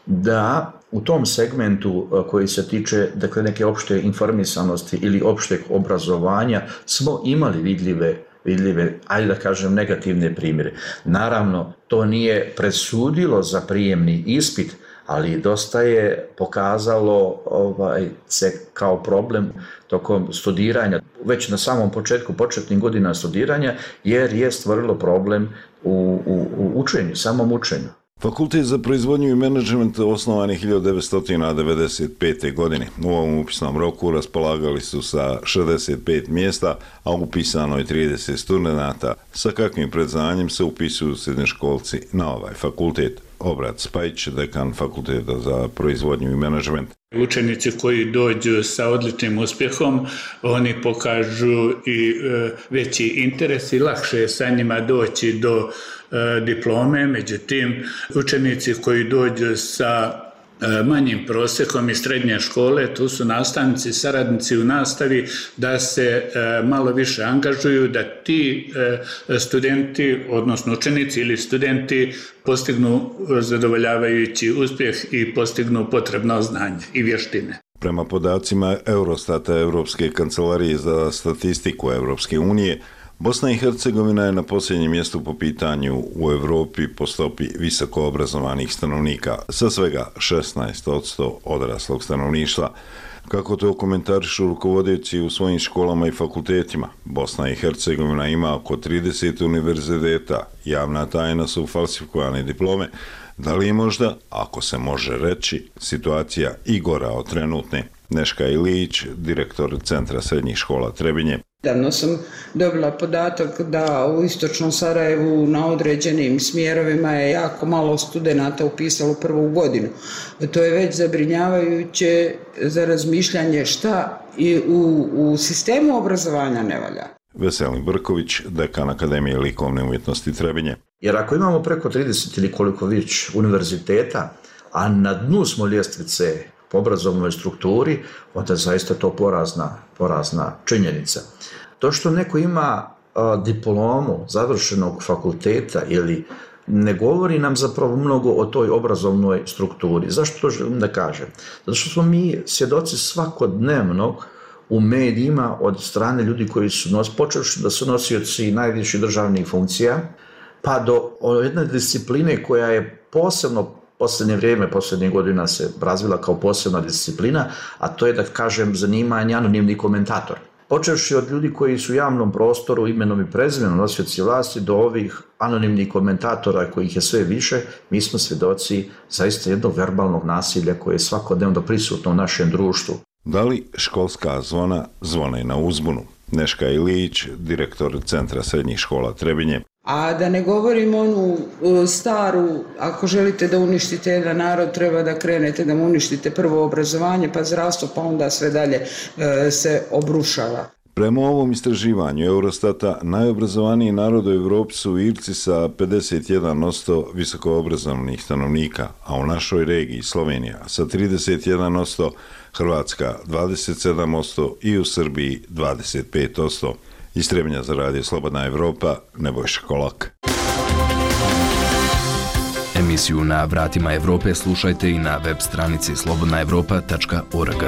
da u tom segmentu koji se tiče dakle, neke opšte informisanosti ili opšteg obrazovanja smo imali vidljive vidljive, ajde da kažem, negativne primjere. Naravno, to nije presudilo za prijemni ispit, ali dosta je pokazalo ovaj, se kao problem tokom studiranja, već na samom početku, početnih godina studiranja, jer je stvorilo problem u, u, u učenju, samom učenju. Fakultet za proizvodnju i menadžment osnovan je hiljadu devetsto devedeset pete. godine. U ovom upisnom roku raspolagali su sa šezdeset pet mjesta, a upisano je trideset studenata. Sa kakvim predznanjem se upisuju srednjoškolci na ovaj fakultet? Obrat Spajić, dekan Fakulteta za proizvodnju i menadžment. Učenici koji dođu sa odličnim uspjehom, oni pokažu i e, veći interes i lakše je sa njima doći do e, diplome. Međutim, učenici koji dođu sa e, manjim prosjekom iz srednje škole, tu su nastavnici, saradnici u nastavi, da se e, malo više angažuju, da ti e, studenti, odnosno učenici ili studenti, postignu zadovoljavajući uspjeh i postignu potrebno znanje i vještine. Prema podacima Eurostata, Europske kancelarije za statistiku Europske unije, Bosna i Hercegovina je na posljednjem mjestu po pitanju u Europi po stopi visoko obrazovanih stanovnika, sa svega šesnaest posto odraslog stanovništva. Kako to komentarišu rukovodeći u svojim školama i fakultetima, Bosna i Hercegovina ima oko trideset univerziteta, javna tajna su falsifikovane diplome. Da li je možda, ako se može reći, situacija i gora od trenutne? Neška Ilić, direktor Centra srednjih škola Trebinje. Davno sam dobila podatak da u istočnom Sarajevu na određenim smjerovima je jako malo studenata upisalo prvu godinu. To je već zabrinjavajuće za razmišljanje šta i u, u sistemu obrazovanja ne valja. Veselin Brković, dekan Akademije likovne umjetnosti Trebinje. Jer ako imamo preko trideset ili koliko već univerziteta, a na dnu smo ljestvice po obrazovnoj strukturi, onda je zaista to porazna, porazna činjenica. To što neko ima a, diplomu završenog fakulteta ili ne govori nam zapravo mnogo o toj obrazovnoj strukturi. Zašto to želim da kažem? Zato što smo mi svjedoci svakodnevnog u medijima od strane ljudi koji su nos, počevši da su nosioci najviših državnih funkcija, pa do jedne discipline koja je posebno posljednje vrijeme, posljednjih godina se razvila kao posebna disciplina, a to je, da kažem, zanimanje anonimni komentator. Počevši od ljudi koji su u javnom prostoru imenom i prezimenom nosioci vlasti do ovih anonimnih komentatora kojih je sve više, mi smo svjedoci zaista jednog verbalnog nasilja koje je svakodnevno prisutno u našem društvu. Da li školska zvona zvone na uzbunu? Neška Ilić, direktor Centra srednjih škola Trebinje. A da ne govorim onu staru, ako želite da uništite jedan narod, treba da krenete da mu uništite prvo obrazovanje, pa zdravstvo, pa onda sve dalje e, se obrušava. Prema ovom istraživanju Eurostata, najobrazovaniji narod u Evropi su Irci sa pedeset jedan posto visokoobrazovnih stanovnika, a u našoj regiji Slovenija sa trideset jedan posto, Hrvatska dvadeset sedam posto i u Srbiji dvadeset pet posto. Iz Trebinja za radio Slobodna Evropa, Nebojša Kolak. Emisiju Na vratima Evrope slušajte i na web stranici slobodna evropa tačka org.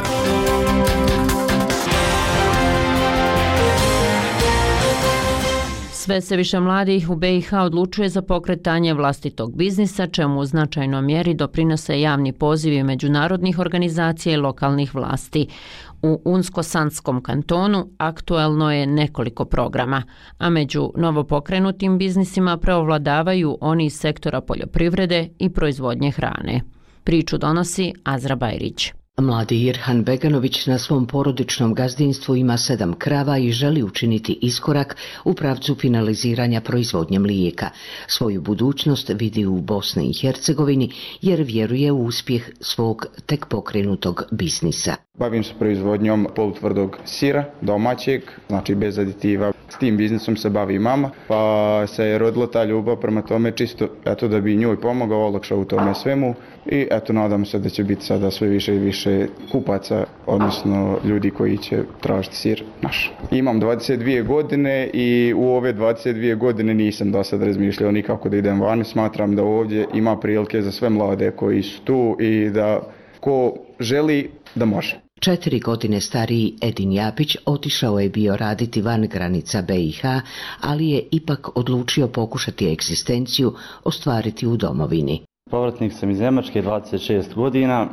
Sve se više mladih u B i H odlučuje za pokretanje vlastitog biznisa, čemu u značajnoj mjeri doprinose javni pozivi međunarodnih organizacija i lokalnih vlasti. U Unsko-Sanskom kantonu aktuelno je nekoliko programa, a među novopokrenutim biznisima preovladavaju oni iz sektora poljoprivrede i proizvodnje hrane. Priču donosi Azra Bajrić. Mladi Irhan Beganović na svom porodičnom gazdinstvu ima sedam krava i želi učiniti iskorak u pravcu finaliziranja proizvodnje mlijeka. Svoju budućnost vidi u Bosni i Hercegovini jer vjeruje u uspjeh svog tek pokrenutog biznisa. Bavim se proizvodnjom polutvrdog sira, domaćeg, znači bez aditiva. S tim biznisom se bavi mama, pa se je rodila ta ljubav prema tome čisto eto da bi njoj pomogao, olakšao u tome svemu i eto nadam se da će biti sada sve više i više kupaca, odnosno ljudi koji će tražiti sir naš. Imam dvadeset dvije godine i u ove dvadeset dvije godine nisam do sad razmišljao nikako da idem van. Smatram da ovdje ima prilike za sve mlade koji su tu i da ko želi da može. Četiri godine stariji Edin Japić otišao je bio raditi van granica B i H, ali je ipak odlučio pokušati egzistenciju ostvariti u domovini. Povratnik sam iz Njemačke, dvadeset šest godina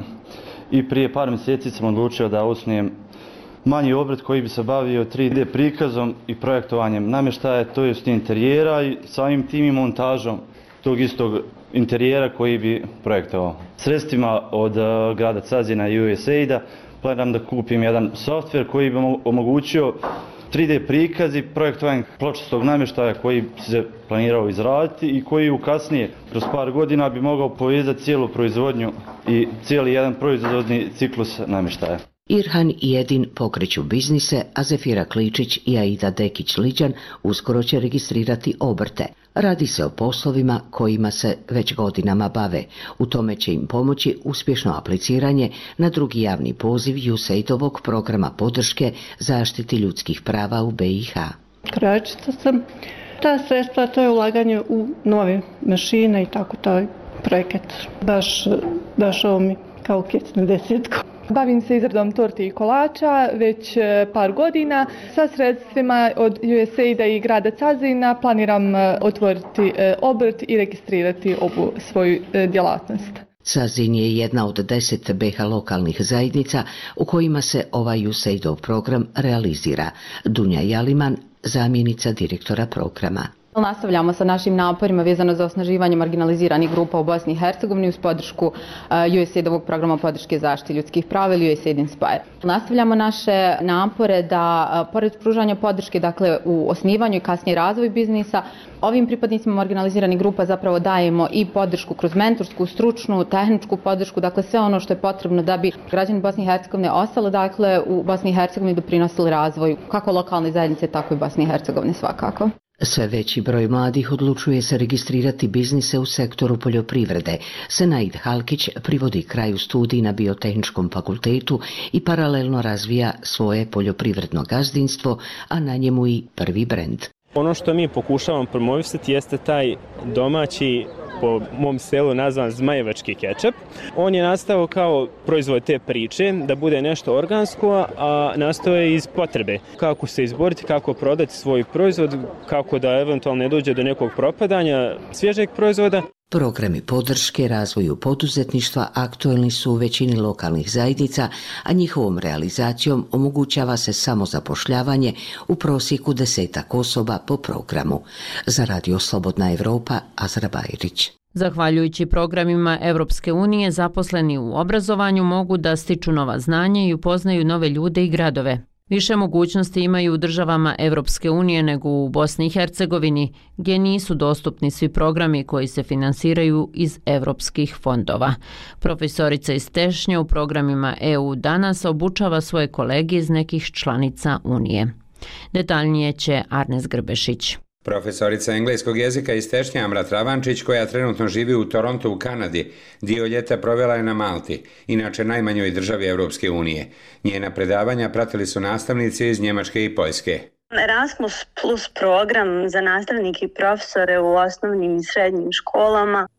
i prije par mjeseci sam odlučio da osnujem manji obrt koji bi se bavio tri D prikazom i projektovanjem namještaja, to jest interijera i samim tim i montažom tog istog interijera koji bi projektovao. Sredstvima od grada Cazina i U S A I D-a planiram da kupim jedan softver koji bi omogućio tri D prikaz i projektovanje pločastog namještaja koji se planirao izraditi i koji u kasnije, kroz par godina, bi mogao povezati cijelu proizvodnju i cijeli jedan proizvodni ciklus namještaja. Irhan i Edin pokreću biznise, a Zefira Kličić i Aida Dekić-Liđan uskoro će registrirati obrte. Radi se o poslovima kojima se već godinama bave. U tome će im pomoći uspješno apliciranje na drugi javni poziv U S A I D-ovog programa podrške zaštiti ljudskih prava u B i H. Krojačica sam. Ta sredstva, to je ulaganje u nove mašine i tako taj projekat. Baš došao mi kao kec na desetku. Bavim se izradom torti i kolača već par godina. Sa sredstvima od U S A I D-a i grada Cazina planiram otvoriti obrt i registrirati ovu svoju djelatnost. Cazin je jedna od deset B i H lokalnih zajednica u kojima se ovaj U S A I D-ov program realizira. Dunja Jaliman, zamjenica direktora programa. Nastavljamo sa našim naporima vezano za osnaživanje marginaliziranih grupa u Bosni i Hercegovini uz podršku U S A I D-ovog programa podrške zaštite ljudskih prava ili U S A I D Inspire. Nastavljamo naše napore da, pored pružanja podrške, dakle, u osnivanju i kasnije razvoju biznisa, ovim pripadnicima marginaliziranih grupa zapravo dajemo i podršku kroz mentorsku, stručnu, tehničku podršku, dakle sve ono što je potrebno da bi građani Bosne i Hercegovine ostali, dakle, u Bosni i Hercegovini doprinosili razvoju kako lokalne zajednice, tako i Bosne i Hercegovine svakako. Sve veći broj mladih odlučuje se registrirati biznise u sektoru poljoprivrede. Senaid Halkić privodi kraju studij na Biotehničkom fakultetu i paralelno razvija svoje poljoprivredno gazdinstvo, a na njemu i prvi brend. Ono što mi pokušavamo promovisati jeste taj domaći, po mom selu nazvan zmajevački kečap. On je nastao kao proizvod te priče, da bude nešto organsko, a nastao je iz potrebe. Kako se izboriti, kako prodati svoj proizvod, kako da eventualno ne dođe do nekog propadanja svježeg proizvoda. Programi podrške razvoju poduzetništva aktuelni su u većini lokalnih zajednica, a njihovom realizacijom omogućava se samozapošljavanje u prosjeku desetak osoba po programu. Za Radio Slobodna Evropa, Azra Bajrić. Zahvaljujući programima Evropske unije, zaposleni u obrazovanju mogu da stiču nova znanja i upoznaju nove ljude i gradove. Više mogućnosti imaju u državama Evropske unije nego u Bosni i Hercegovini, gdje nisu dostupni svi programi koji se finansiraju iz evropskih fondova. Profesorica iz Tešnje u programima E U danas obučava svoje kolege iz nekih članica Unije. Detaljnije će Arnes Grbešić. Profesorica engleskog jezika iz Tešnje Amra Travančić, koja trenutno živi u Torontu u Kanadi, dio ljeta provela je na Malti, inače najmanjoj državi Evropske unije. Njena predavanja pratili su nastavnici iz Njemačke i Poljske. Erasmus Plus program za nastavnike i profesore u osnovnim i srednjim školama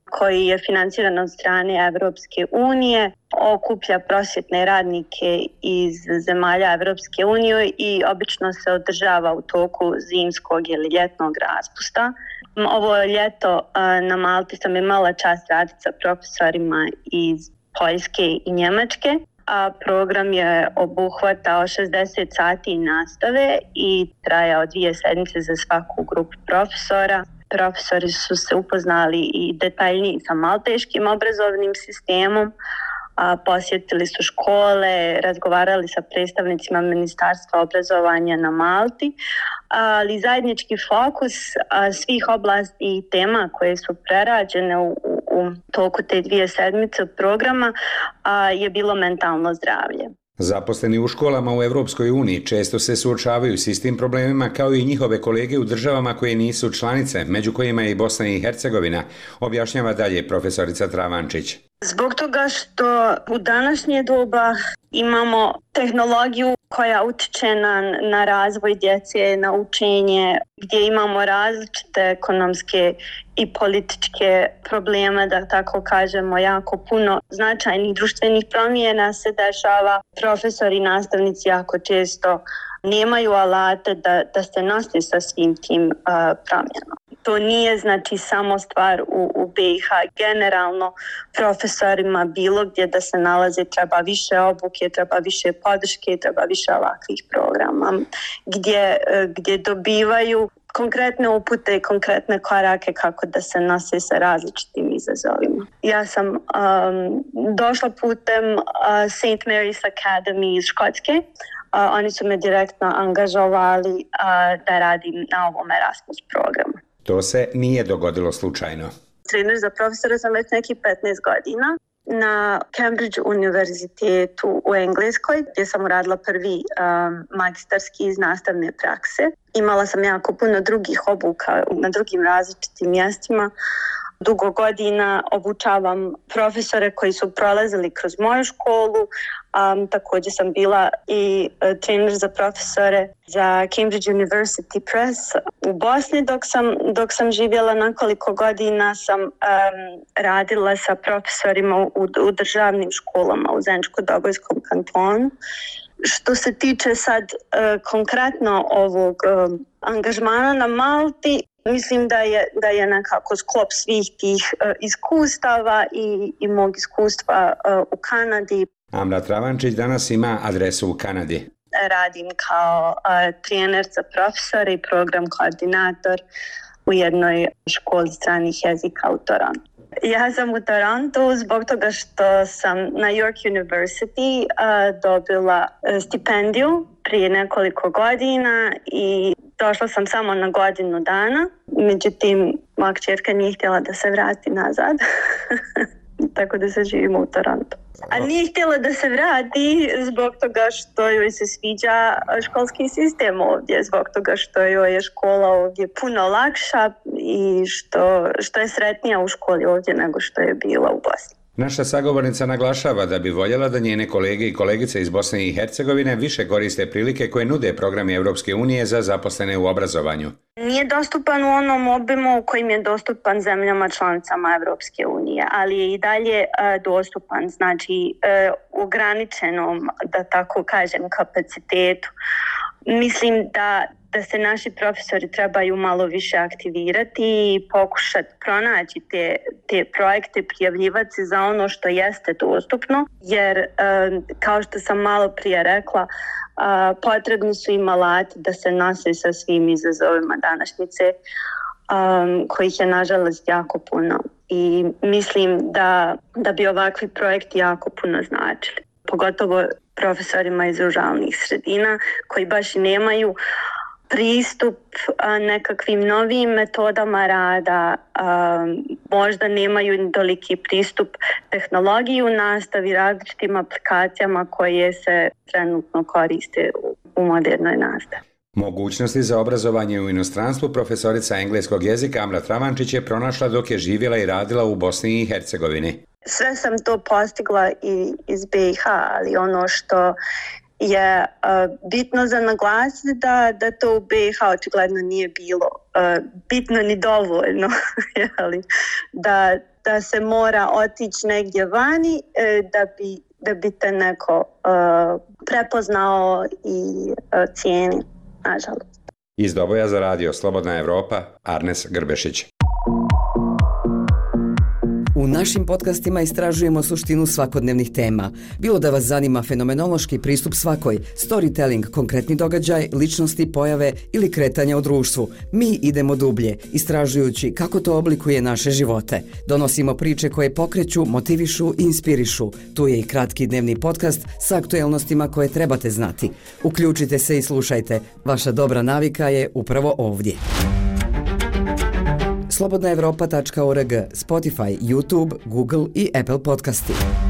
koji je financiran od strane Evropske unije, okuplja prosvjetne radnike iz zemalja Evropske unije i obično se održava u toku zimskog ili ljetnog raspusta. Ovo ljeto na Malti sam imala čast raditi sa profesorima iz Poljske i Njemačke, a program je obuhvatao šezdeset sati nastave i trajao dvije sedmice za svaku grupu profesora. Profesori su se upoznali i detaljnije sa malteškim obrazovnim sistemom, a posjetili su škole, razgovarali sa predstavnicima Ministarstva obrazovanja na Malti, ali zajednički fokus svih oblasti i tema koje su prerađene u, u toku te dvije sedmice programa je bilo mentalno zdravlje. Zaposleni u školama u Evropskoj uniji često se suočavaju s istim problemima kao i njihove kolege u državama koje nisu članice, među kojima je i Bosna i Hercegovina, objašnjava dalje profesorica Travančić. Zbog toga što u današnje doba imamo tehnologiju koja utiče na, na razvoj djece, na učenje, gdje imamo različite ekonomske i političke probleme, da tako kažemo, jako puno značajnih društvenih promjena se dešava. Profesori i nastavnici jako često nemaju alate da, da se nose sa svim tim uh, promjenama. To nije znači samo stvar u, u B i H. Generalno profesorima bilo gdje da se nalaze treba više obuke, treba više podrške, treba više ovakvih programa gdje, gdje dobivaju konkretne upute i konkretne korake kako da se nose sa različitim izazovima. Ja sam um, došla putem uh, Saint Mary's Academy iz Škotske. Uh, oni su me direktno angažovali uh, da radim na ovom Erasmus programu. To se nije dogodilo slučajno. Trener za profesora sam već nekih petnaest godina na Cambridge univerzitetu u Engleskoj, gdje sam uradila prvi um, magistarski iz nastavne prakse. Imala sam jako puno drugih obuka na drugim različitim mjestima. Dugo godina obučavam profesore koji su prolazili kroz moju školu. Um, također sam bila i uh, trener za profesore za Cambridge University Press u Bosni. Dok sam, dok sam živjela nekoliko godina sam um, radila sa profesorima u, u državnim školama u Zeničko-Dobojskom kantonu. Što se tiče sad uh, konkretno ovog uh, angažmana na Malti, mislim da je, da je nekako sklop svih tih uh, iskustava i, i mog iskustva uh, u Kanadi. Amra Travančić danas ima adresu u Kanadi. Radim kao uh, trener za profesore i program koordinator u jednoj školi stranih jezika u Torontu. Ja sam u Torontu zbog toga što sam na York University uh, dobila stipendiju prije nekoliko godina i došla sam samo na godinu dana. Međutim, moja kćerka nije htjela da se vrati nazad, tako da se živimo u Torontu. A nije htjela da se vrati zbog toga što joj se sviđa školski sistem ovdje, zbog toga što joj je škola ovdje puno lakša i što, što je sretnija u školi ovdje nego što je bila u Bosni. Naša sagovornica naglašava da bi voljela da njene kolege i kolegice iz Bosne i Hercegovine više koriste prilike koje nude programi Evropske unije za zaposlene u obrazovanju. Nije dostupan u onom obimu u kojim je dostupan zemljama članicama Evropske unije, ali je i dalje uh, dostupan, znači uh, ograničenom, da tako kažem, kapacitetu. Mislim da da se naši profesori trebaju malo više aktivirati i pokušati pronaći te, te projekte, prijavljivati se za ono što jeste dostupno, jer kao što sam malo prije rekla, potrebni su im alati da se nose sa svim izazovima današnjice, kojih je nažalost jako puno. I mislim da, da bi ovakvi projekti jako puno značili, pogotovo profesorima iz ruralnih sredina koji baš i nemaju pristup a, nekakvim novim metodama rada, a, možda nemaju toliki pristup tehnologiji u nastavi, različitim aplikacijama koje se trenutno koriste u, u modernoj nastavi. Mogućnosti za obrazovanje u inostranstvu profesorica engleskog jezika Amra Travančić je pronašla dok je živjela i radila u Bosni i Hercegovini. Sve sam to postigla i iz B i H, ali ono što je uh, bitno za naglasiti da, da to u B i H očigledno nije bilo uh, bitno ni dovoljno, jeli, da da se mora otići negdje vani da bi, da bi te neko uh, prepoznao i uh, cijeni, nažalost. Iz Doboja za radio Slobodna Evropa, Arnes Grbešić. U našim podcastima istražujemo suštinu svakodnevnih tema. Bilo da vas zanima fenomenološki pristup svakoj, storytelling, konkretni događaj, ličnosti, pojave ili kretanja u društvu. Mi idemo dublje, istražujući kako to oblikuje naše živote. Donosimo priče koje pokreću, motivišu i inspirišu. Tu je i kratki dnevni podcast sa aktuelnostima koje trebate znati. Uključite se i slušajte. Vaša dobra navika je upravo ovdje. slobodna evropa tačka org, Spotify, YouTube, Google i Apple podcasti.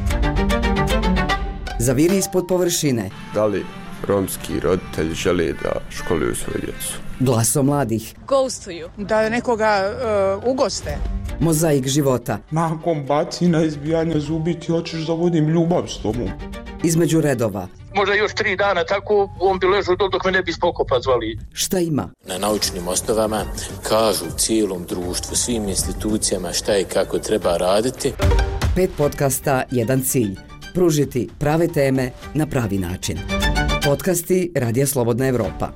Zaviri ispod površine. Da li romski roditelji žele da školuju svoju djecu? Glaso mladih. Ghostuju. Da nekoga uh, ugoste. Mozaik života. Nakon bacina, izbijanja zubi ti hoćeš da vodim ljubav s tobom. Između redova. Možda još tri dana tako on bi ležao dok me ne bi spokopa zvali. Šta ima? Na naučnim osnovama kažu cijelom društvu, svim institucijama šta i kako treba raditi. Pet podcasta, jedan cilj. Pružiti prave teme na pravi način. Podcasti Radija Slobodna Evropa.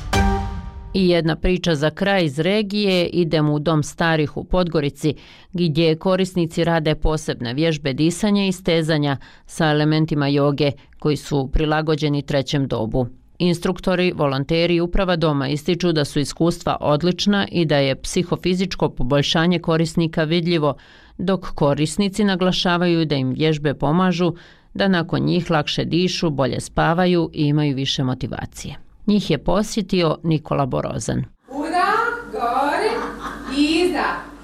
I jedna priča za kraj iz regije, idemo u Dom starih u Podgorici, gdje korisnici rade posebne vježbe disanja i stezanja sa elementima joge koji su prilagođeni trećem dobu. Instruktori, volonteri i uprava doma ističu da su iskustva odlična i da je psihofizičko poboljšanje korisnika vidljivo, dok korisnici naglašavaju da im vježbe pomažu da nakon njih lakše dišu, bolje spavaju i imaju više motivacije. Njih je posjetio Nikola Borozan. Uda, gore, iza,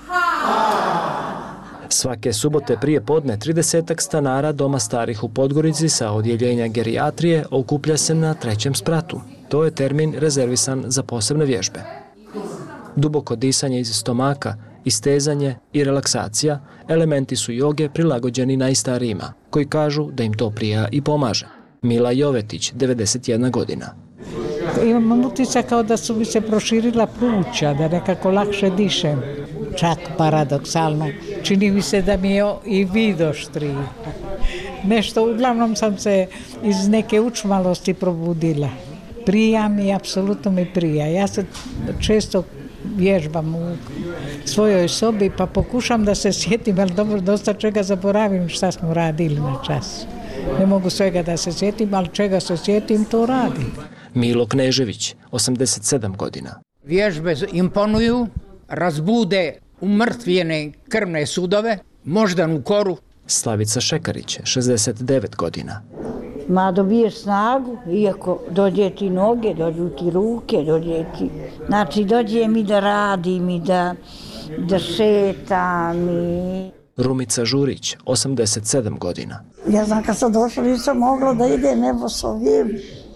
ha! Svake subote prije podne tridesetak stanara Doma starih u Podgorici sa odjeljenja gerijatrije okuplja se na trećem spratu. To je termin rezervisan za posebne vježbe. Duboko disanje iz stomaka, istezanje i relaksacija elementi su joge prilagođeni najstarijima, koji kažu da im to prija i pomaže. Mila Jovetić, devedeset jedna godina. Imam utisak kao da su mi se proširila pluća, da nekako lakše dišem. Čak paradoksalno. Čini mi se da mi je i vid oštriji. Nešto, uglavnom sam se iz neke učmalosti probudila. Prija mi, apsolutno mi prija. Ja se često vježbam u svojoj sobi pa pokušam da se sjetim, ali dobro, dosta čega zaboravim šta smo radili na čas. Ne mogu svega da se sjetim, ali čega se sjetim, to radim. Milo Knežević, osamdeset sedam godina. Vježbe imponuju, razbude umrtvljene krvne sudove, moždanu koru. Slavica Šekarić, šezdeset devet godina. Ma dobiješ snagu, iako dođe ti noge, dođu ti ruke, dođe ti... Znači, dođe mi da radim i da, da šetam i... Rumica Žurić, osamdeset sedam godina. Ja znam kad sam došla nisam mogla da ide nebo s ovim,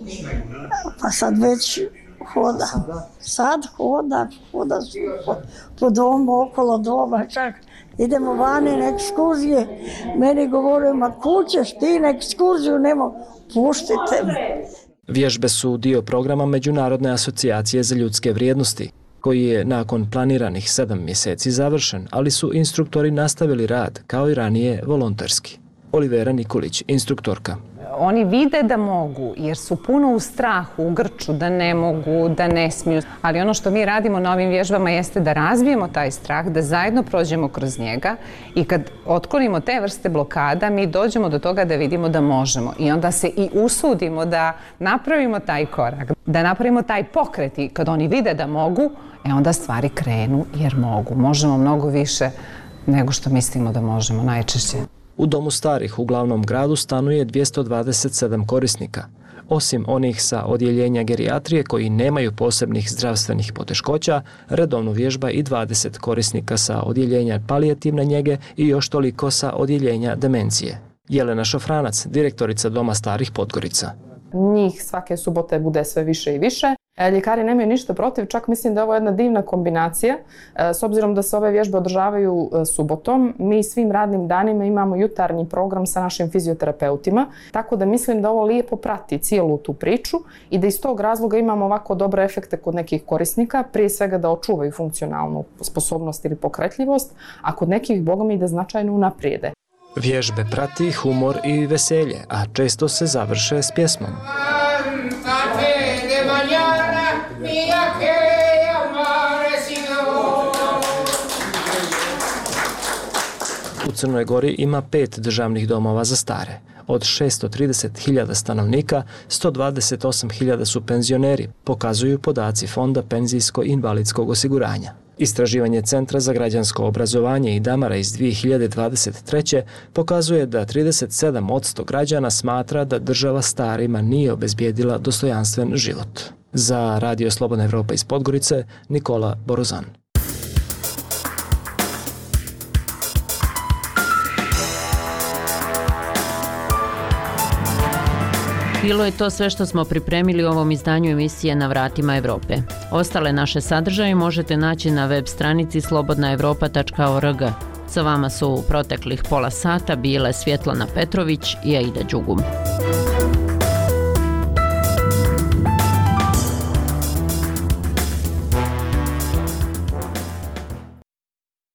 pa sad već hoda. Sad hoda, hoda po, po domu, okolo doma, čak idemo vani na ekskurzije. Meni govore, ma kućeš ti na ekskurziju, nemo, puštite me. Vježbe su dio programa Međunarodne asocijacije za ljudske vrijednosti, koji je nakon planiranih sedam mjeseci završen, ali su instruktori nastavili rad, kao i ranije, volonterski. Olivera Nikolić, instruktorka. Oni vide da mogu, jer su puno u strahu, u grču, da ne mogu, da ne smiju. Ali ono što mi radimo na ovim vježbama jeste da razvijemo taj strah, da zajedno prođemo kroz njega i kad otklonimo te vrste blokada, mi dođemo do toga da vidimo da možemo. I onda se i usudimo da napravimo taj korak, da napravimo taj pokret i kad oni vide da mogu, e onda stvari krenu jer mogu. Možemo mnogo više nego što mislimo da možemo najčešće. U Domu starih u glavnom gradu stanuje dvjesto dvadeset sedam korisnika. Osim onih sa odjeljenja gerijatrije koji nemaju posebnih zdravstvenih poteškoća, redovno vježba i dvadeset korisnika sa odjeljenja palijativne njege i još toliko sa odjeljenja demencije. Jelena Šofranac, direktorica Doma starih Podgorica. Njih svake subote bude sve više i više. Ljekari nemaju ništa protiv, čak mislim da je ovo jedna divna kombinacija. S obzirom da se ove vježbe održavaju subotom, mi svim radnim danima imamo jutarnji program sa našim fizioterapeutima, tako da mislim da ovo lijepo prati cijelu tu priču i da iz tog razloga imamo ovako dobre efekte kod nekih korisnika, prije svega da očuvaju funkcionalnu sposobnost ili pokretljivost, a kod nekih, boga mi, da značajno unaprijede. Vježbe prati humor i veselje, a često se završe s pjesmom. U Crnoj Gori ima pet državnih domova za stare. Od šesto trideset hiljada stanovnika, sto dvadeset osam hiljada su penzioneri, pokazuju podaci Fonda penzijsko-invalidskog osiguranja. Istraživanje Centra za građansko obrazovanje i Damara iz dvije hiljade dvadeset treće pokazuje da trideset sedam posto građana smatra da država starima nije obezbijedila dostojanstven život. Za Radio Slobodna Evropa iz Podgorice, Nikola Borozan. Bilo je to sve što smo pripremili u ovom izdanju emisije Na vratima Evrope. Ostale naše sadržaje možete naći na web stranici slobodna evropa tačka org. Sa vama su u proteklih pola sata bile Svjetlana Petrović i Aida Đugum.